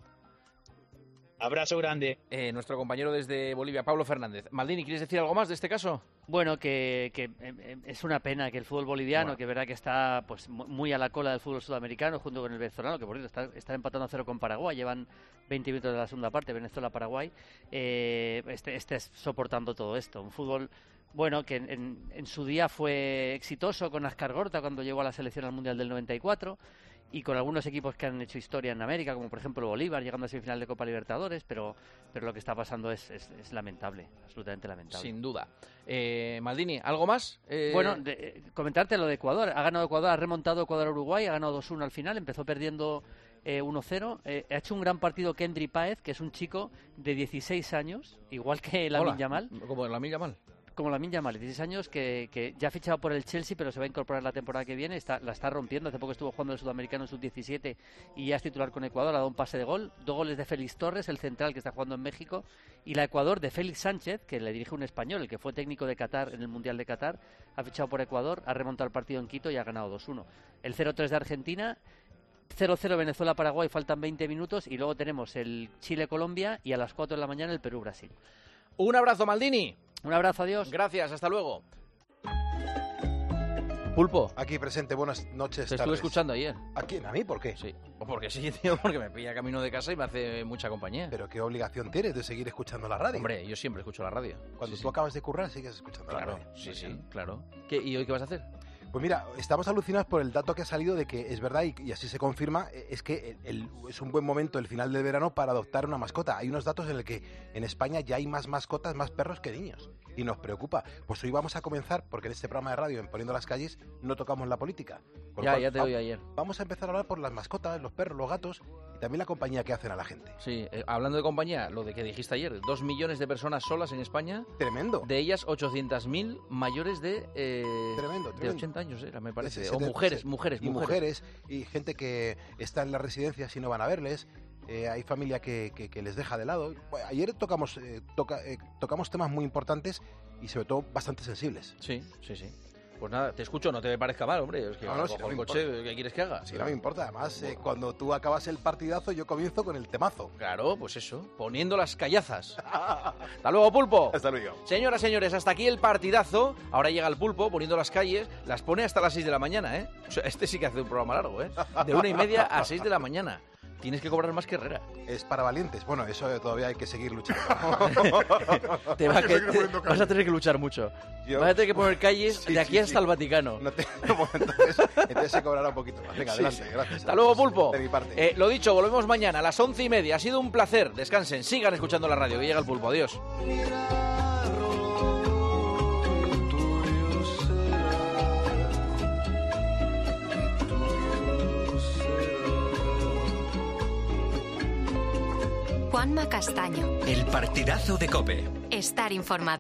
Abrazo grande. Eh, nuestro compañero desde Bolivia, Pablo Fernández. Maldini, ¿quieres decir algo más de este caso? Bueno, que, que eh, es una pena que el fútbol boliviano, Bueno. que es verdad que está pues muy a la cola del fútbol sudamericano, junto con el venezolano, que por cierto está, está empatando a cero con Paraguay, llevan veinte minutos de la segunda parte, Venezuela-Paraguay, eh, este, este es soportando todo esto. Un fútbol, bueno, que en, en, en su día fue exitoso con Ascar Gorta cuando llegó a la selección al Mundial del noventa y cuatro, y con algunos equipos que han hecho historia en América, como por ejemplo Bolívar, llegando a semifinal de Copa Libertadores, pero, pero lo que está pasando es, es, es lamentable, absolutamente lamentable. Sin duda. Eh, Maldini, ¿algo más? Eh... Bueno, de, eh, comentarte lo de Ecuador. Ha ganado Ecuador, ha remontado Ecuador-Uruguay, ha ganado dos uno al final, empezó perdiendo eh, uno cero. Eh, ha hecho un gran partido Kendry Páez, que es un chico de dieciséis años, igual que Lamine Yamal. Como Lamine Yamal. Como Lamine Yamal, dieciséis años, que, que ya ha fichado por el Chelsea, pero se va a incorporar la temporada que viene, está, la está rompiendo. Hace poco estuvo jugando el Sudamericano sub diecisiete y ya es titular con Ecuador, ha dado un pase de gol, dos goles de Félix Torres, el central que está jugando en México, y la Ecuador de Félix Sánchez, que le dirige un español, el que fue técnico de Qatar en el Mundial de Qatar, ha fichado por Ecuador, ha remontado el partido en Quito y ha ganado dos uno. El cero tres de Argentina, cero cero Venezuela-Paraguay, faltan veinte minutos, y luego tenemos el Chile-Colombia y a las cuatro de la mañana el Perú-Brasil. Un abrazo, Maldini. Un abrazo, adiós. Gracias, hasta luego. Pulpo. Aquí presente, buenas noches. Te estuve escuchando ayer. ¿A quién? ¿A mí? ¿Por qué? Sí. O porque sí, tío, porque me pilla camino de casa y me hace mucha compañía. Pero ¿qué obligación tienes de seguir escuchando la radio? Hombre, yo siempre escucho la radio. Cuando sí, tú sí. acabas de currar, sigues escuchando claro, la radio. Sí, sí, sí, claro. ¿Qué, ¿Y hoy qué vas a hacer? Pues mira, estamos alucinados por el dato que ha salido de que es verdad y, y así se confirma, es que el, el, es un buen momento el final del verano para adoptar una mascota. Hay unos datos en el que en España ya hay más mascotas, más perros que niños. Y nos preocupa. Pues hoy vamos a comenzar, porque en este programa de radio, en Poniendo las Calles, no tocamos la política. Por Ya, cual, ya te oí ayer. Vamos a empezar a hablar por las mascotas, los perros, los gatos y también la compañía que hacen a la gente. Sí, eh, hablando de compañía, lo de que dijiste ayer, dos millones de personas solas en España. Tremendo. De ellas, ochocientas mil mayores de, eh, tremendo, tremendo. de ochenta años, era, me parece. Ese, o ese, mujeres, ese, mujeres, y mujeres. mujeres. Y gente que está en las residencias y no van a verles. Eh, hay familia que, que, que les deja de lado. Bueno, ayer tocamos, eh, toca, eh, tocamos temas muy importantes y sobre todo bastante sensibles. Sí, sí, sí. Pues nada, te escucho, no te parezca mal, hombre. Es que no, no, cojo si no el me coche, importa. ¿qué quieres que haga? Si no me importa, además, eh, cuando tú acabas el partidazo, yo comienzo con el temazo. Claro, pues eso, poniendo las callazas. Hasta luego, Pulpo. Hasta luego. Señoras, señores, hasta aquí el partidazo. Ahora llega el Pulpo poniendo las calles, las pone hasta las seis de la mañana, ¿eh? O sea, este sí que hace un programa largo, ¿eh? De una y media a seis de la mañana. Tienes que cobrar más que Herrera. Es para valientes. Bueno, eso todavía hay que seguir luchando. te va que, te, vas a tener que luchar mucho. Yo, vas a tener que poner calles sí, de aquí sí, hasta sí. el Vaticano. No te, no, entonces, entonces se cobrará un poquito más. Venga, sí, adelante. Sí. Gracias. Hasta luego, Pulpo. De mi parte. Eh, lo dicho, volvemos mañana a las once y media. Ha sido un placer. Descansen, sigan escuchando la radio. Que llega el Pulpo. Adiós. Juanma Castaño. El partidazo de COPE. Estar informado.